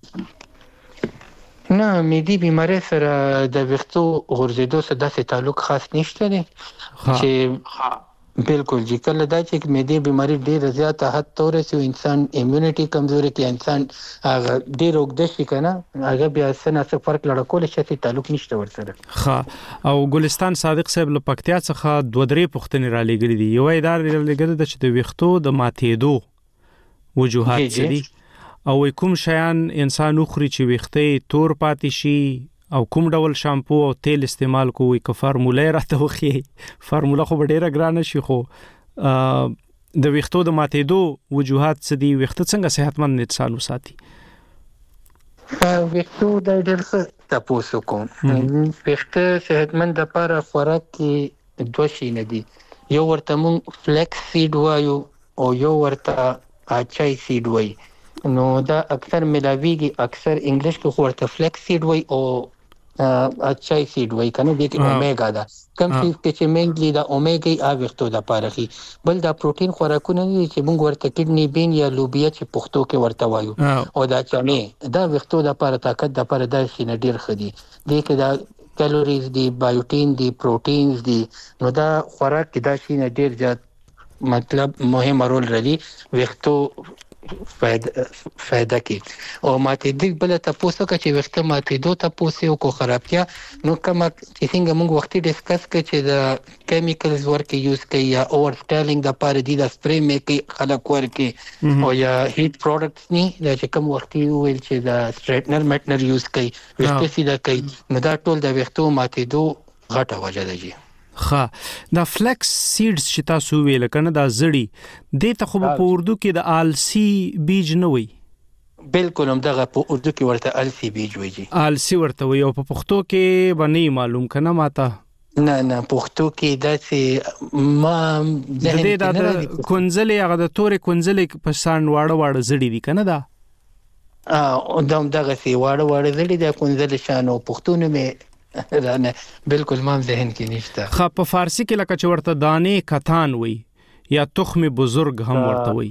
نه معدې بیماری سره د ویښتو غورځېدو سره داسې تعلق خاص نشته دی چې بالکل چې کله دا چې معدې بیماری ډیره زیاته حد ته ورسي انسان ایمونټي کمزوري کې انسان هغه ډیر وګد شي کنه هغه بیا څه فرق لړ کول شي تعلق نشته ورسره ها او ګلستان صادق صاحب له پکتیا څخه 2-3 پوښتنې را لګلې دي یو ادارې لګلې د چې د ویښتو د ماتېدو وجوهات څه دي او کوم شیان انسان اخري چې ویښته تور پاتې شي او کوم ډول شامپو او تیل استعمال کوي که فارموله راته وخی فارموله خو ډیره ګرانه شي خو د ویښتو د ماتېدو وجوهات څه دي ویښته څنګه صحتمند انسان وساتي ویښتو د ډېر څه تاسو کوم ویښته صحتمند لپاره خوراک کې دوه شي نه دي یو ورته مونږ فلیکس سیډ وایو او یو ورته اچای سیډ وایي نو دا اکثر ملاویږي اکثر انګلیش کې ورته فلیکس سیډ وایي او اچای سیډ وایي کنه د اومیګا دا کوم چې مینلی دا اومیګا ا ویښتو د لپاره خي بل دا پروتین خوراکونه دي چې مونږ ورته کډنی بین یا لوبیا چې پښتو کې ورته وایو او دا چانه دا ویښتو د لپاره طاقت د لپاره دا شي نه ډیر خدي د کې دا کیلوریز دي بایوټین دي پروتینز دي نو دا خوراک کې دا شي نه ډیر زیات مطلب مهم رول لري ویښتو فائدہ کې او ماته دې بل تاسو چې وخت ماته دوه تاسو او کو خرابتیا نو کوم چې څنګه موږ وختي ډیسکس کړ چې د کیمیکلز ورکه یوز کوي یا اور سټایلینګ د پاره دي د سپری میکي خلک ورکه او یا هیټ پروډکټس ني چې کوم وختي ویل چې د سټریټنر میټنر یوز کوي وخت سیده کوي نو دا ټول د وختو ماته دوه غټه وجه ده دا فلیکس سیډز چې تاسو ویل کنه دا زړی د ته خو په اردو کې د آلسی بیج نه وي بالکل هم دغه په اردو کې ورته آلسی بیج وایي آلسی ورته وي او په پښتو کې باندې معلوم کنه ماته نه پښتو کې داسې ما د دې د کونځلې هغه د تورې کونځلې په سان واړه زړی دي کنه دا او دغه سي واړه زړی د کونځلې شان او پښتو نه مې رانه بالکل ما ذهن کې نشته خو په فارسی کې لکه چې ورته دانې کتان وي یا تخم بزرگ هم ورته وي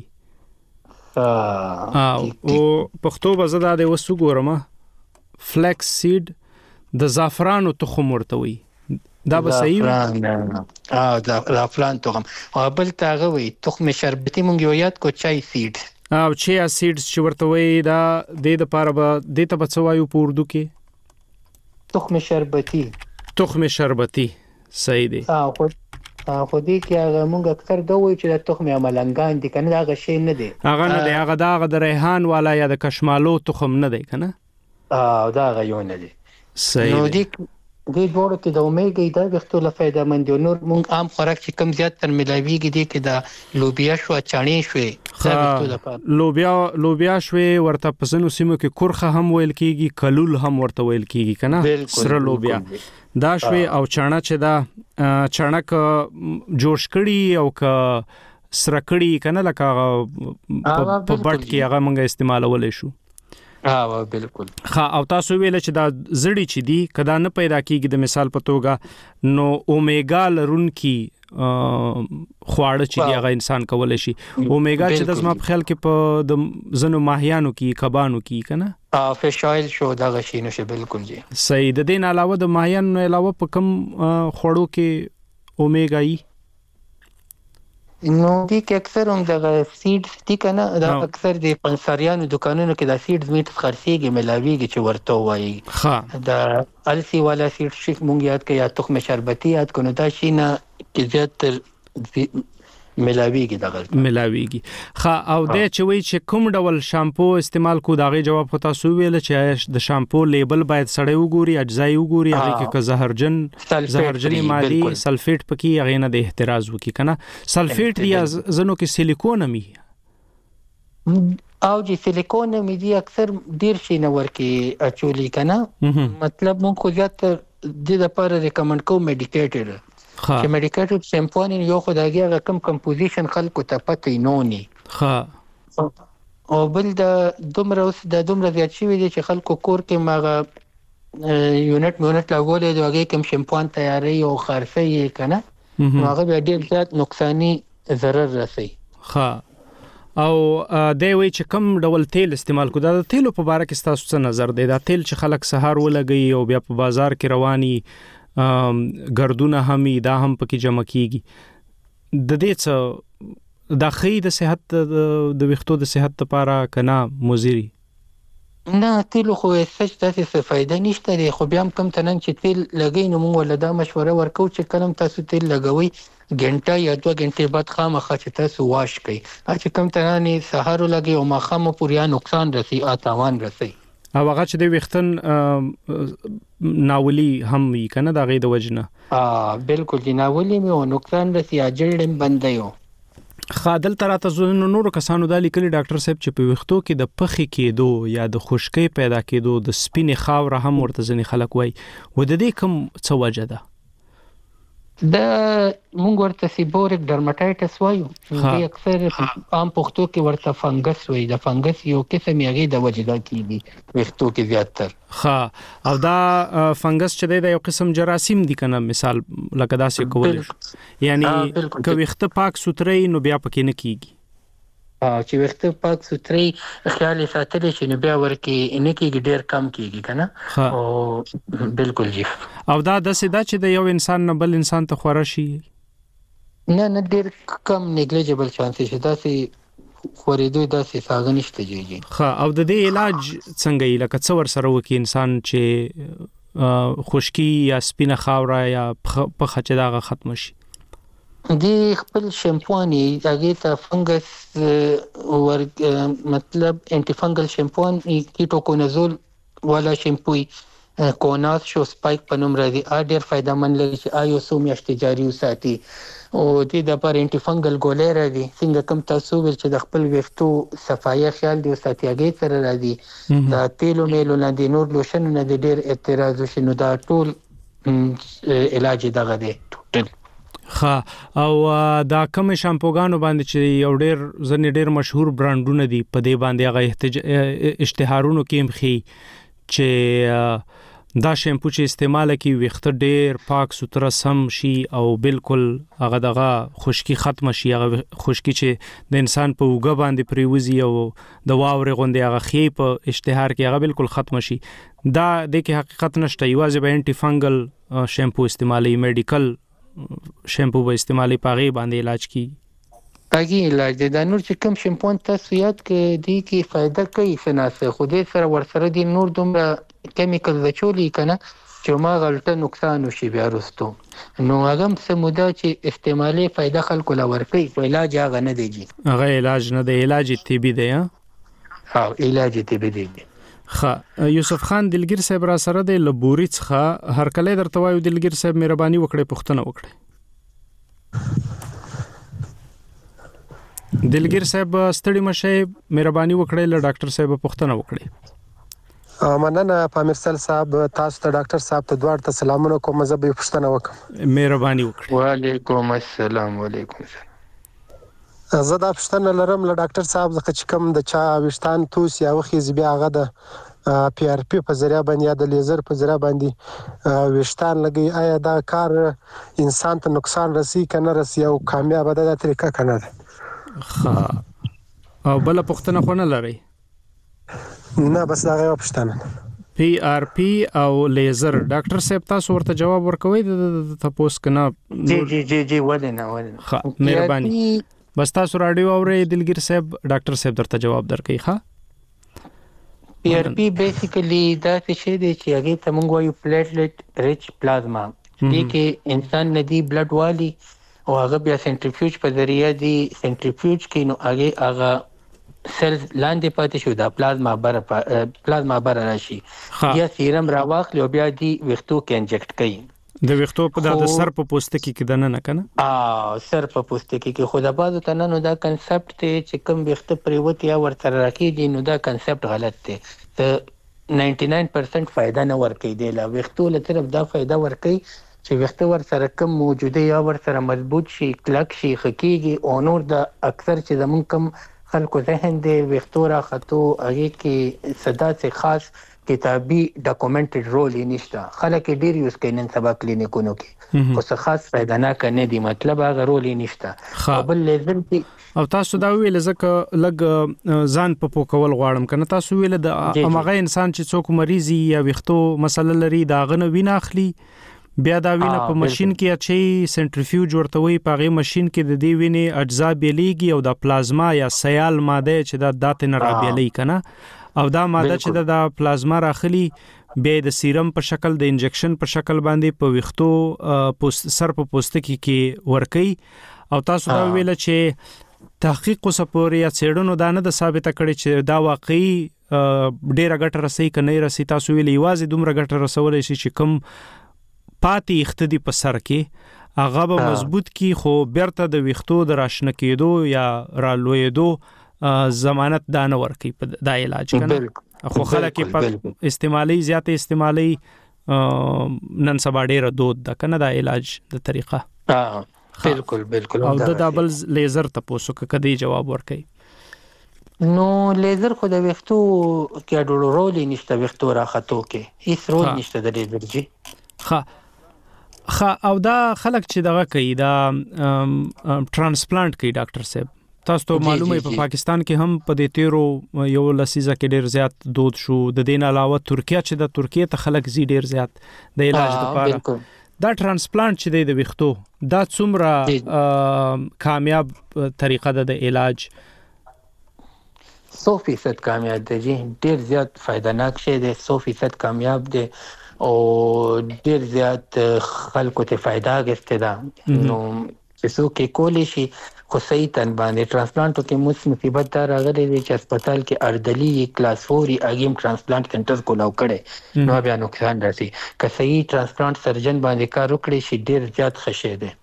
او پښتو بزدا د وسو ګورم فلیکس سیډ د زعفرانو تخم ورته وي دا به صحیح دا زعفران تخم او بل تاغه وي تخم شربتي مونږ یو یاد کو چای سیډ او چیا سیډز چې ورته وي دا د لپاره به د ته بچوایو په اردو کې تخم شربتی صحیح دی خو دې کې هغه مونږ اکثر دا وایو چې د تخم عملنګان دي کنه دا غشي نه دی هغه نه دی هغه د ریحان والا یا د کشمالو تخم نه دی کنه دا غيو نه دي صحیح نو دې ډوړو کې د اومیګا دا وختو له فائدہ مند نور مونږ عام خوراک چې کم زیات تر ملاویږي دي کې دا لوبیا شو چانې شوې لوبیا شوې ورته پسنو سیمو کې کورخه هم ویل کیږي کلول هم ورته ویل کیږي کنه سره لوبیا دا شوې او چاڼه چې دا چاڼک جوش کړي او ک سره کړي کنه لکه په بټ کې هغه مونږه استعمالولې شو بالکل او تاسو ویل چې دا زړی چې دی کدا نه پیدا کیږي د مثال په توګه نو اومیګا لرونکي خواړه چې دی هغه انسان کولای شي اومیګا چې د زما په خیال کې په د زنو ماهیانو کې کبانو کې کنه فش آیل شو دا غشي نشه بالکل جی صحیح د دین علاوه د ماهیانو علاوه په کم خوړو کې اومیګا ای نو دي کې اکثر هم د سیډز دي کنه دا اکثر د پنساریانو دکانونو کې د سیډز میټ خرڅيږي ملاویږي چې ورته وایي دا السی والا سیډ شي مونږ یاد کې یا تخم شربتي یاد کنه دا شي نه کې زیات ملاویږي او د چوي چې کوم ډول شامپو استعمال کو داغه جواب خو تاسو ویل چې د شامپو لیبل باید سړی وګوري اجزای وګوري هغه کې زهرجن مادي سلفیټ پکې هغه نه د احتراز وکي کنه سلفیټ یا زنو کې سیلیکون می او چې سیلیکون می دي اکثر ډیر شي نه ورکی اچولي کنه مطلب مونږ خو زیات د لپاره ریکمند کوم میډیکیټر چې میډیکیټر شیمپو یو خدایي هغه کم کمپوزیشن خلکو ته پته نه ني او بل د دومره زیات شي دي چې خلکو کور کې ماغه یونټ لاګولې دغه کم شیمپو تیاری او خرڅي کنه هغه به ډیر زیات نقصانی ضرر رسي او د وی چې کم ډول تیل استعمال کو دا تیلو په اړه کې تاسو څه نظر دی دا تیل چې خلک سهار ولګي او بیا په بازار کې رواني ګردونه هم دا هم پکې جمع کیږي د دې څه د خې د صحت د وختو د صحت لپاره کنا مضری نه تیل خو سچ تاسو څه فائدہ نشته دی، خو بیا هم کم تنن چې تیل لګی نو موږ ولدا مشوره ورکو چې کلم تاسو تیل لګوي غنټه یا 2 غنټې بعد خامخا چې تاسو واش کړئ، چې کم تنن سحر لګي او ماخامه پوریا نقصان رسی تاوان رسی. او هغه چې د وختن ناولي هم وی کنه دا غي د وجنه بالکل دی ناولي مې او نقصان رسی اجړم بندایو. خادل تراته زونه نور کسانو د لیکلي ډاکټر صاحب چې په وختو کې د پخې کېدو یا د خشکۍ پیدا کېدو د سپینې خاور هم ورته ځنې خلک وای و د دې کوم څه وجه ده؟ د مونږ ورته سیبورک ډرماټایټس وایو، چې اکثر عام پښتو کې ورته فنګس وایي، د فنګس یو قسم یې د وجدا کیږي وختو کې زیاتره. ها او دا فنګس چې د یو قسم جراثیم دي کنه، مثال لکه داسې کول یعنی که وخت پاک سوتري نو بیا پکې نه کیږي، چې وخت پاک سوتري خیال ساتل شي نو بیا ورکی ان کې ډیر کم کیږي کنه. او بالکل جی. او دا د سدا چې د یو انسان نه بل انسان ته خورا شي نه ډیر کم نیګلیجبل چانس شي داسې خورېدو داسې ساغ نشته جی. او د دې علاج څنګه یې لکه څور سره وکي انسان چې خشکی یا سپینه خاوره یا په خچداغه ختم شي؟ دی خپل شیمپوانی هغه ته فنګس مطلب انټي فنګل شیمپوان کیټوکونازول والا شیمپوی کوناس شو سپایک په نوم راځي، ډېر فائدہ مند لري چې آیو سو میاشتې جاری وساتي او د لپاره انټي فنګل ګولې راځي. څنګه کوم تاسو ول چې د خپل وختو صفایي خیال دی وساتي هغه سره راځي، دا تیلو میلو نه دي نور لوشن نه دي ډېر اعتراض وشنو دا ټول علاج دغه دی ټوټل. او دا کوم شامپوګانو باندې چې یو ډېر ځنې ډېر مشهور برانډونه دي په دې باندې هغه اشتهارونو کې مخي چې دا شیمپو چې استعمال کی وخت ډېر پاک سوتره سم شي او بالکل هغه دغه خشکی ختم شي، هغه خشکی چې د انسان په وګه باندې پریوزي او د واورې غوندې هغه خی په اشتهار کې هغه بالکل ختم شي. دا د کې حقیقت نشته، یوازې به انټي فنګل شیمپو استعمالي، میډیکل شیمپو به استعمالي پاغي باندې علاج کی پاغي علاج دي. دا نور چې کوم شیمپو تاسو یاد کې دي کې فائدہ کوي سناسه خو دې سره ورسره دي نور دومره کیمیکل وچولي کنه چې ما غلطه نقصان وشي بیا رستو نو هغه سمودا چې استعمالي فائدہ خلکو لور کوي، علاج هغه نه دیږي، هغه علاج نه دی، علاج طبي دی. ها علاج طبي دی. یوسف خان دلګر صاحب را سره د لبوري څخه هر کله درته وایو دلګر صاحب مهرباني وکړئ پښتنه وکړئ. دلګر صاحب ستړي مشه مهرباني وکړئ له ډاکټر صاحب پښتنه وکړئ. مننه پامیرسل صاحب، تاسو ته ډاکټر صاحب ته دوړ ته سلامونه کوم، زه به پښتنه وکم. مهرباني وکړئ. وعلیکم السلام. وعلیکم السلام. زه دا پښتنه لرم له ډاکټر صاحب څخه چې کوم د چا وشتان توس یا وخیز بیا هغه د پی آر پی په ذریعہ باندې یا د لیزر په ذریعہ باندې وشتان لګي، آیا دا کار انسان ته نقصان رسی کنه رسی او کامیاب ده طریقه کنه ده؟ او بل پښتنه خو نه لري؟ نه بس دا غو پښتنه پی آر پی او لیزر. ډاکټر صاحب تاسو ورته جواب ورکوي د تاسو کنه؟ جی ولنه مهرباني بس تاسو رادیو اورئ دلګر صاحب، ډاکټر صاحب درته جواب درکړي. ښه پی آر پی بیسیکلی دا څه دی چې هغه ته موږ وایو پلیټلیټ ریچ پلازما، دې کې انسان ندی بلډ والی او هغه بیا سنټریفیوج په ذریعہ دی سنټریفیوج کې نو هغه سیل لاندې پاتې شو دا پلازما بره راشي یا سیرم راواخلي او بیا دی وختو کې انجکټ کوي. د وختو په د سر په پوستکی کې دنه نه کنه سر په پوستکی کې خو د بازو تنانو دا کنسپټ ته چې کوم وخت پریوت یا ورته راکېږي نو دا کنسپټ غلط دی. ته 99% فائدہ نه ورکې دی، لا وختو له طرف دا فائدہ ورکې چې وخت ور سره کم موجوده یا ور سره مضبوط شي، کلک شي، خکېږي او نور د اکثر چې زمون کم خلکو ذهن دی وختو را خطو هغه کې صدا سے خاص کتابي ډاکومنټډ رول نشته. خلک ډیر یوز کوي نن سبا کلینیکونو کې خو څه خاص فائدہ نه کنه دي، مطلب هغه رول نشته. بل لیزر او تاسو دا ویل زکه لګ ځان په پوکول غواړم کنه، تاسو ویل د امغه انسان چې څوک مریضي یا وختو مسله لري دا غنه وینه اخلي بیا دا وینه په ماشين کې اچي سنټریفیوج ورته وي، په غي ماشين کې د دې وینې اجزا بیلېږي او د پلازما یا سیال ماده چې دا دات نه را بیلې کنه او دا ماده چې د پلازما راخلي بیا د سیرم په شکل د انجکشن په شکل باندې په ویښتو سر په پوستکي کې ورکي او تاسو دا ویل چې تحقیق وسپوري یا څېړنو دا نه د ثابته کړي چې دا واقعي ډیره ګټه رسي کنه رسي تاسو ویل یوازې دومره ګټه رسولای شي چې کوم پاتې اختدي په سر کې هغه به مضبوط کی خو بیرته د ویښتو د راشنه کېدو یا رالوېدو ضمانت دا نه ورکي په دا علاج کنه خو خلک په استعمالي زیاته استعمالي نن سبا ډیره دود د کنه دا علاج د طریقه بالکل او د دابل لیزر تاسو کدی جواب ورکي نو لیزر خو د ویښتو کې ډول رول نشته ویښتو راخاتو کې هیڅ رول نشته د لیزر جی او دا خلک چې دغه کوي دا ترانسپلانت کوي ډاکټر صاحب تاسو ته معلومه په پاکستان کې هم په دې تیرو یو لسیزه کې ډیر زیات دود شو د دین علاوه ترکیه چې د ترکیه ته خلک زی ډیر زیات د علاج لپاره دا ترانسپلانت چې د ویښتو دا څومره کامیاب طریقه ده د علاج 100% کامیاب دی جی ډیر زیات فائدناک شی دی 100% کامیاب دی او ډیر زیات خلکو ته فائدہ غسته ده نو څو کې کولی شي خو صحیح تن باندې ترانسپلانټو کې مصیبت دا راغلی دی چې هسپتال کې اردلی کلاس 4 اګیم ترانسپلانټ سنټر کولاو کړي نو بیا نقصان راځي که صحیح ترانسپلانټ سرجن باندې کار وکړي شي ډیر زیات خشه دی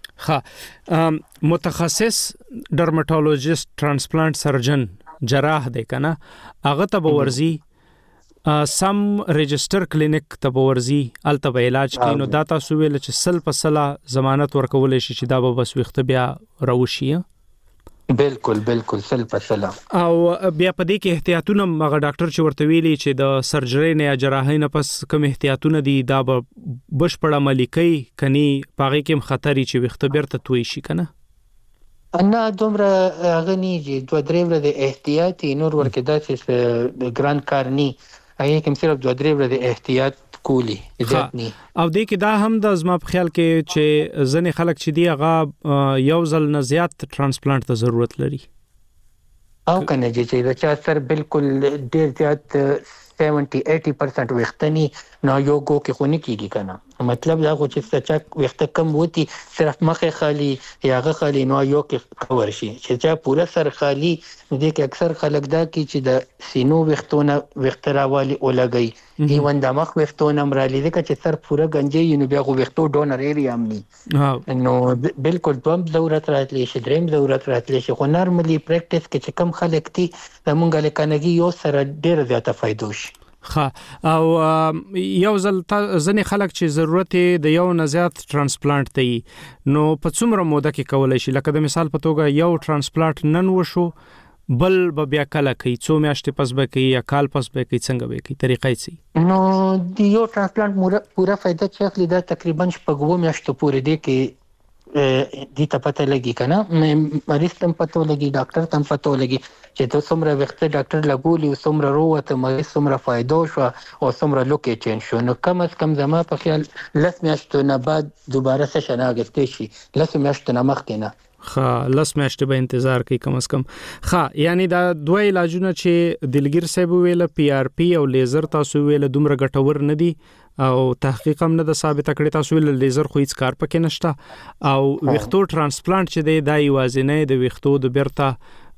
متخصص ډرمټولوژیست ترانسپلانټ سرجن جراح دی کنه هغه ته ورزي سم رجستر کلینیک ته ورزي الته علاج کینو دا تاسو ویل چې 100% ضمانت ورکول شي چې دا به بس وخت بیا راوشي بالکل 100% او بیا په دې کې احتیاطونه مغه ډاکټر چې ورته ویلي چې د سرجری نه یا جراحي نه پس کوم احتیاطونه دي دا به بشپړه ملکی کني پاغي کې خطرې چې وخت بیرته توي شي کنه انا دومره غني چې دوه درې ورځې احتیاطي نور ورکه داسې ګران کار ني هغه کوم صرف دوه درې ورځې احتیاط کولی زیات ني او دې کې دا هم د زما په خیال کې چې ځنې خلک چې دی هغه یو ځل نه زیات ترانسپلانټ ته ضرورت لري او کنه چې دا چا سر بالکل ډیر زیات 70-80% وختنی نو یو کو کې خو نه کیږي کنه مطلب دا چې څه وخت کم وتی صرف مخه خالی یاغه خالی نو یو کې کور شي چې چا پورا سر خالی دې کې اکثر خلک دا کی چې د سینو وختونه وختراوالي اولګي ایون د مخ وختونه مرالي دې چې سر پورا گنجي نو بیا غو وختو ډونر ایریا امني نو بالکل دوم ضرورت راتلی شي دریم ضرورت راتلی شي خو نارملی پریکټیس کې چې کم خلک دي زمونږ لکنګي یو سره ډیر زیاته فائدو شي او یو ځل ځنې خلک چې ضرورت د یو نه زیات ترانسپلانټ دی نو په څومره موده کې کولای شي لکه د مثال په توګه یو ترانسپلانټ نن وشو بل بیا کله کوي څو میاشتې پس به کوي یا کال پس به کوي څنګه به کوي طریقې سي نو د یو ترانسپلانټ پورا فائدہ چې اخلي دا تقریبا 6 میاشتو پورې دی کې دي ته پته لګي کنه مریض تم پته لګي ډاکټر تم پته لګي چې ته څومره وخت ډاکټر لګولي او څومره روته مریض څومره فائدو شو او څومره لوکې چین شو نو کم از کم زما په خیال لس میاشتو نه بعد دوباره سشن اگستې شي لس میاشتو نه مخکې نه لس میاشتې به انتظار کوي کم از کم یعنی دا دوه علاجونه چې دلګیر صاحب ویل پی آر پی او لیزر تاسو ویل دومره ګټور نه دي او تحقیق هم نه د ثابت کړی تاسو ویل لیزر خو هیڅ کار پکې نشته او ویښتو ترانسپلانټ چې دی د یوازینه د ویښتو د بیرته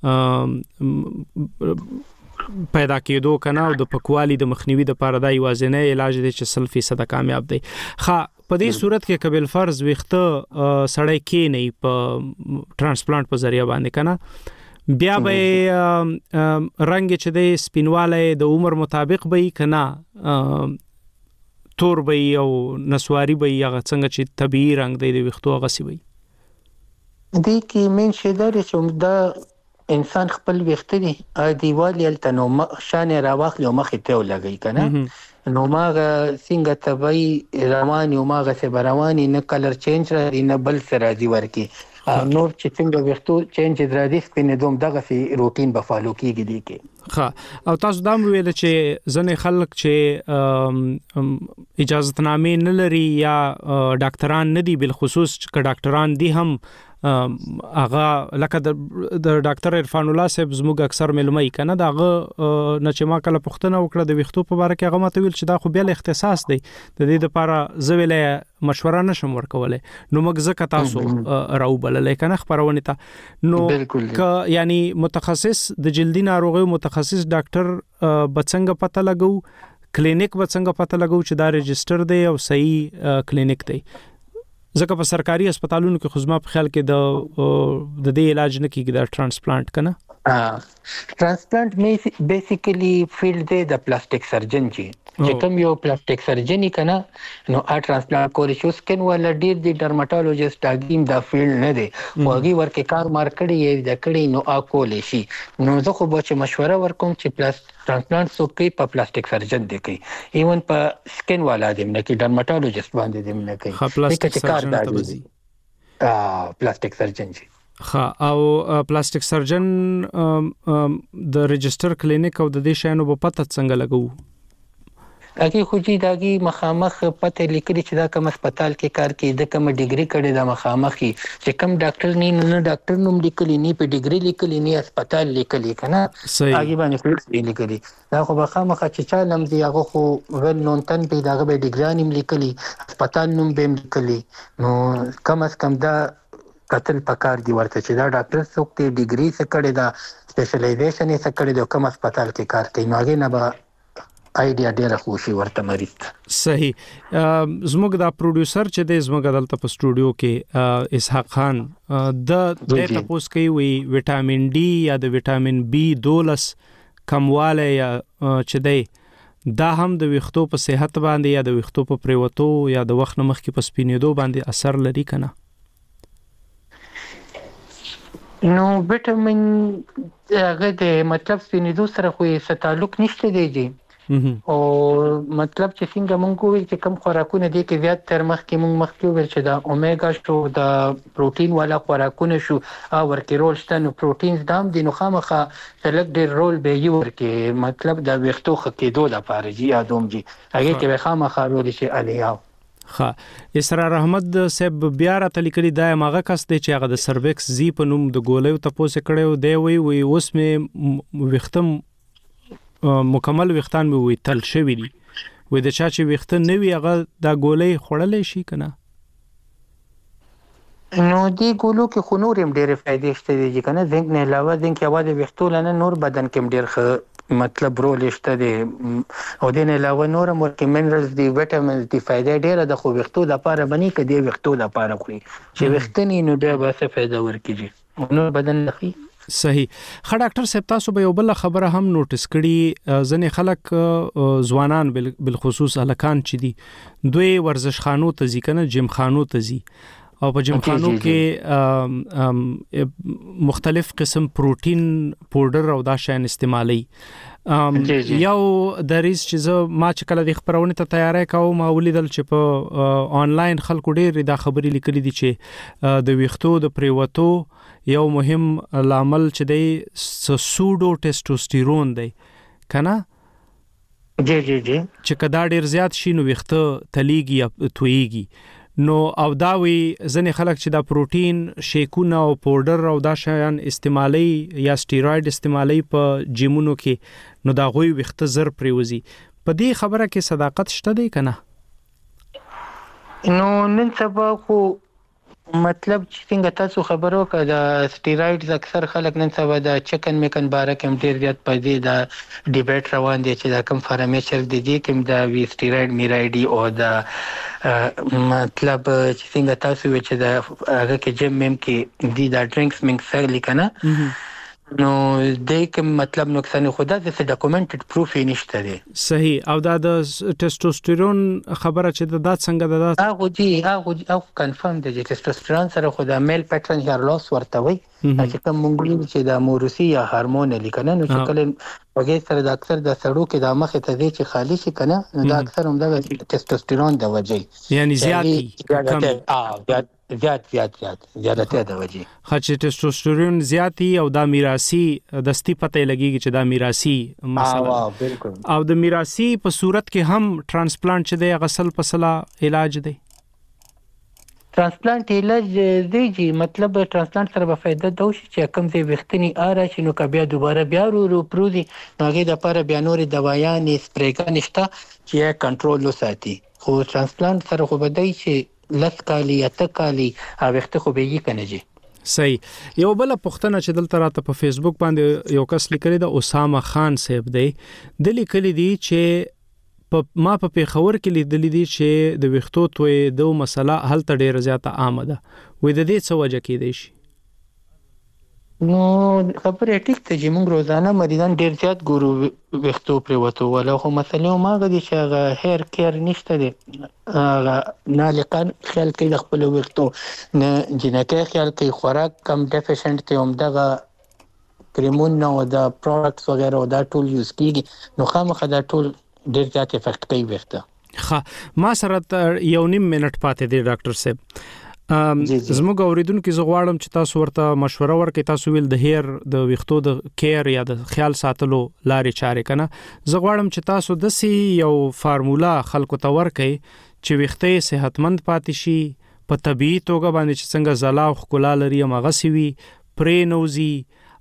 پیدا کېدو کنه او د پکوالي د مخنیوي د لپاره د یوازینه علاج دی چې 100% کامیاب دی په دې صورت کې قبل فرض ویښته سړی کې نه په ترانسپلانټ په ذریعہ باندې کنه بیا به رنگ چې دی سپینواله د عمر مطابق به کنه تور به او نسواری به هغه څنګه چې طبيعي رنگ دی د ویښتو هغه سی وي دې کې من شیدار چې دا انسان خپل ویښته دی دیوالي التنو شان راواخلی او مخې ته ولګي کنه نو ماغه څنګه طبيعي رواني او ماغه سه رواني نه کلر چینج را نه بل سره دی ورکی نور چې څنګه ویښتو چینج درادي سپینې دوم دغه سي روټین به فالو کیږي دی کې او تاسو دا ویل چې ځنې خلک چې اجازهتنامې نه لري یا ډاکټران نه دي بل خصوص چې ډاکټران دي هم هغه لکه د ډاکټر عرفان الله صاحب زموږ اکثر ملمي کنه داغه نه چې ما کله پښتنه وکړه د ویختو په اړه کې هغه ماته ویل چې دا خو بیا اختصاص دی د دې لپاره زویلې مشوره نشم ورکولای نو موږ زکه تاسو راو بللې کنه خبرونه ته نو ک یعنی متخصص د جلدی ناروغي متخصص ډاکټر بڅنګ پته لګو کلینیک بڅنګ پته لګو چې دا رجستر دی او صحیح کلینیک دی ځکه په سرکاري هسپتالونو کې خو زما په خیال کې د دې علاج نه کیږي دا ترانسپلانت کنه ترانسپلانت بیسیکلی فیلډ دی د پلاستیک سرجن چې کوم یو پلاستیک سرجن کنه نو ترانسپلانت کول شو سکن ولا ډیر دی ډرماټولوژیست اګین دا فیلډ نه دی واغي ورکه کار مارکړي یې د کړي نو اکول شي نو زه خو به مشوره ورکوم چې ترانسپلانت سو کوي په پلاستیک سرجن دی کوي ایون په سکن والا دی نه کې ډرماټولوژیست باندې دی نه کوي پلاستیک سرجن ته وځي پلاستیک سرجن جی او پلاستیک سرجن د رجستر کلینیک او د دې شانو په پته څنګه لګو اګه خو جی داګي مخامخ پته لیکلي چې دا کوم هسپتال کې کار کوي د کوم ډیګري کړي د مخامخي چې کوم ډاکټر نه ډاکټر نوم لیکلي نه په ډیګري لیکلي نه هسپتال لیکلي کنه اګه باندې فلکس لیکلي دا خو مخامخ چې چا لم دی هغه خو ول نون تن په دغه به ډیګرانیم لیکلي هسپتال نوم به لیکلي نو کم از کم دا قتل پکار دی ورته چې دا ډاکټر څوک ته ډیګري څخه کړي دا سپیشلایزیشن یې څخه کړي د کوم هسپتال کې کار کوي نو هغه نه به آیډیا ډیره خوشي ورته مریض صحیح زموږ دا پروډوسر چې د زموږ دلته په سټوډیو کې اسحاق خان د تاسو کوي وی وټامین ډي یا د وټامین بي 12 کمواله یا چې دی دا هم د ویختو په صحت باندې یا د ویختو په پریوتو یا د وخت مخ کې په سپینېدو باندې اثر لري کنه نو وټامین هغه د مطلب سپینېدو سره خو یې تعلق نشته دی او مطلب چې څنګه مونږ ویل چې کم خوراکونه دي کې زیات تر مخ کې مونږ مخکې ویل چې دا اومیګا شو دا پروتین والا خوراکونه شو او ورکې رول شته نو پروتینز دام دي نو خامخه سلګ ډیر رول به یو ورکې مطلب دا ویختو خکېدو لپاره جی ادم جی هغه کې خامخه رول شي الیا اسرار احمد صاحب بیا را تلیکلی دا ماغه کس دی چې هغه د سرویکس زی په نوم د ګولیو تاسو کړو دی وی اوس مې وختم مکمل وختان مې وی تل شوی دی وې د چا چې وخت نه وی هغه دا ګولې خړلې شي کنه نو دی ګولو کې خو نور هم ډېر فائدې شته دي کنه زنګ نه علاوه زنګ کې اواز وختو لنه نور بدن کې ډېر مطلب رول شته دي او دین علاوه نور مرکه منرالز دي وټامینز دي فائدې ډېر د خو وختو لپاره بني کې دی وختو لپاره خوري چې وختنی نو ډېر به څه فائدہ ورکړي نور بدن لخي صحیح خا ډاکټر صاحب تاسو به یو بل خبره هم نوټس کړي ځنې خلک ځوانان بالخصوص الکان چې دي دوی ورزش خانو ته ځي کنه جیم خانو ته ځي او په جیم خانو کې مختلف قسم پروتین پاوډر او دا شین استعمالي یو دریس چې ما چې کله د خبرونه ته تیاری کوم ما ولیدل چې په آنلاین خلکو ډېر دا خبرې لیکلې دي چې د ویختو د پریوتو یو مهم لامل چې دی سودو ټیسټوسټیرون دی کنه جی چې کدا ډیر زیات شي نو ویخته تلیږي یا تویږي نو او دا وی ځنې خلک چې دا پروتین شیکونه او پاوډر او دا شیان استعمالي یا سټیروید استعمالي په جیمونو کې نو دا غوي ویخته زر پریوزي په دې خبره کې صداقت شته دی کنه نو نن سبا خو مطلب چې څنګه تاسو خبرو کړه د سټیرویډز اکثر خلک نن سبا د چکن میکن باره کې ډیر زیات پدې د ډیبیټ روان دي چې دا کوم فارمیچر دي کوم د وی سټیرویډ میرایډي او د مطلب چې څنګه تاسو چې د هغه کې جیم مم کې دي دا ډرینکس منګ سره لیکنه نو دې کوم مطلب نقصان خدا د ډاکومنټډ پروف نشته دی صحیح او دا د ټیسټوسټیرون خبره چې دا څنګه دا هغه کنفرم دی چې ټیسټوسټیرون سره خدا میل پیټرن هیر لاس ورته وي چې کوم مونږ چې د موروسی یا هورمون لیکنه نو چې کله وګړي سره د اکثر د سړو کې د مخ ته دي چې خالی شي کنه نو دا اکثر هم د ټیسټوسټیرون د وجې یعنی زیاتی زیادته د وجې خاص ټیسټوسټیرون زیاتی او دا میراثي دستی پته لګيږي چې دا میراثي مسله بالکل او د میراثي په صورت کې هم ترانسپلانت چې د غسل پسلا علاج دی ترانسپلانت علاج دی چې مطلب ترانسپلانت سره به فائدہ دا شي چې کوم ځای وختنی آره چې نو بیا دوباره بیا ورو پروزي هغه د لپاره بیا نور دوايانې سپریګان شته چې کنټرول وساتي خو ترانسپلانت سره خو بدای چې لس کالی یا تکالی وخت خو به یې کنه صحیح. یو بل پښتنه چې دلته راته په فیسبوک باندې یو کس لیکلی دا اسامه خان صاحب دی د لیکلی دی چې ما په پیښور کې لیدلی دی چې د ویښتو توې د مسله هلته ډیره زیاته عامه ده وې د دې څه وجه کېدی شي نو خبره ټیک ته چې موږ روزانه مریضان ډیر زیات ګورو وختو پر وته ولا خو مثلا ما غدي چې هغه هیر کیر نشته دي نه لکان خیال کوي د خپل وختو نه جنکه خیال کوي خوراک کم ډیفیشنټ ته هم دغه کریمون نو دا پروډکټس وغیرہ دا ټول یوز کیږي نو خامخا دا ټول ډیر زیات افیکټ کوي وخته ښه ما سره یو نیم منټ پاتې دی ډاکټر صاحب زموږ اوریدونکو زه غواړم چې تاسو ورته مشوره ورکړئ تاسو ویل د هیر د ویښتو د کیر یا د خیال ساتلو لارې چارې کنه زه غواړم چې تاسو د سی یو فارمولا خلکو ته ورکړئ چې ویښتې صحتمند پاتې شي په طبيعي توګه باندې چې څنګه زلا او ښکلا لري هغه سی وي پرې نوزي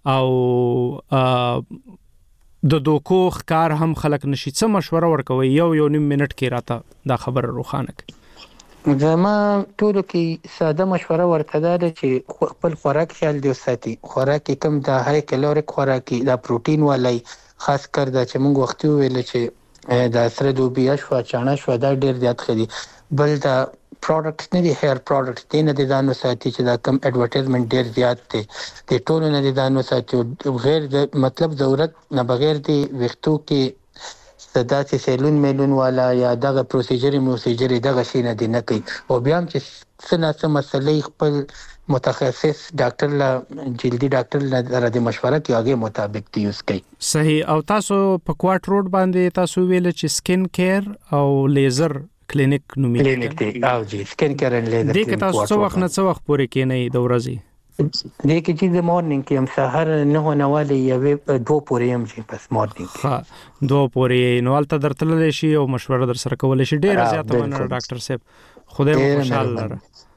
او د دوکو ښکار هم خلک نشي څه مشوره ورکوي یو نیم منټ کې راته دا خبر روښانه کړئ زما ټولو کې ساده مشوره ورته ده چې خپل خوراک خیال دی وساتي خوراک کم د های کالوریک خوراکي د پروتین والای خاص کر دا چې موږ وختي ویل چې د سره دوبیا شو چانه شو دا ډیر زیات خدي بل دا پروډکټس نه دي هیر پروډکټس دي نه دي دانو ساتي چې دا کم ایڈورټایزمنت ډیر زیات دي د ټولو نه دي دانو ساتي غیر د مطلب ضرورت نه بغیر دي وختو کې داسې سیلون میلون والا یا دغه پروسیجر دغه شي نه دی نه کوي او بیا هم چې څه مسلې خپل متخصص ډاکټر لا جلدی ډاکټر لا د مشوره کوي هغه مطابق دی یوز کوي صحیح. او تاسو په کوارټ روډ باندې تاسو ویل چې سکن کیر او لیزر کلینیک نومي کلینیک دی او جی سکن کیر ان لیزر دې کې تاسو څو وخت نه څو وخت پورې کې نه د ورځې دې کې چې د مورنینګ کې هم سحر نه هونواله یوه 2 پورې هم چې پس مورنینګ ها 2 پورې نو البته درتلل شي او مشوره در سره کول شي ډیر زیاته مننه ډاکټر صاحب خدای مو خوشاله لره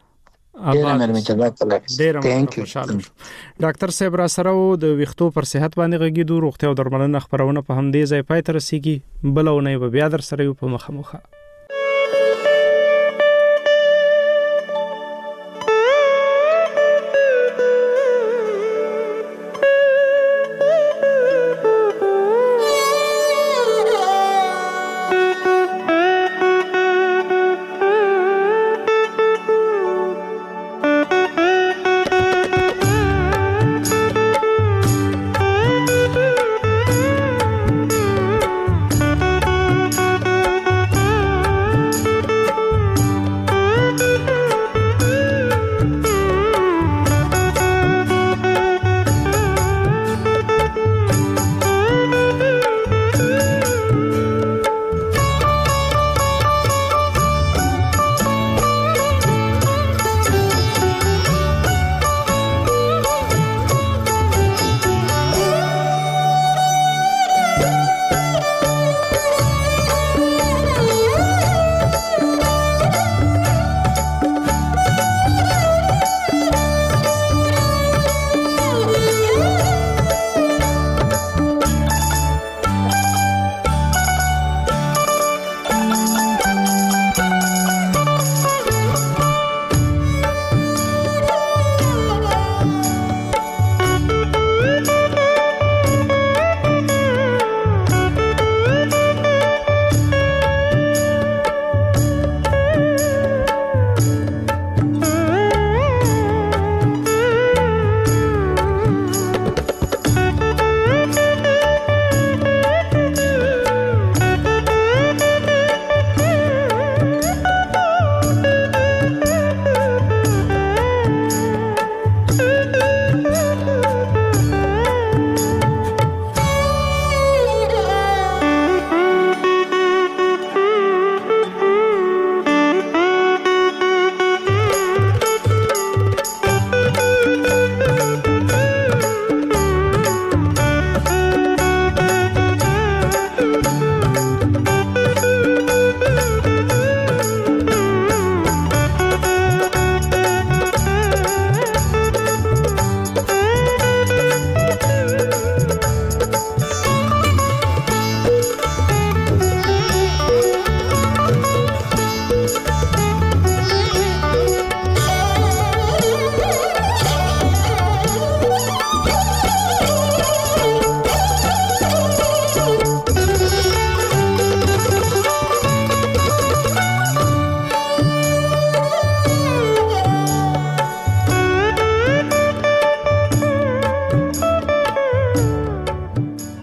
ډاکټر صاحب را سره د ویښتو پر صحت باندې غږیدو روغتیا او درملنه خبرونه په همدې ځای پای ته رسیږي بلونه به بیا در سره یو په مخه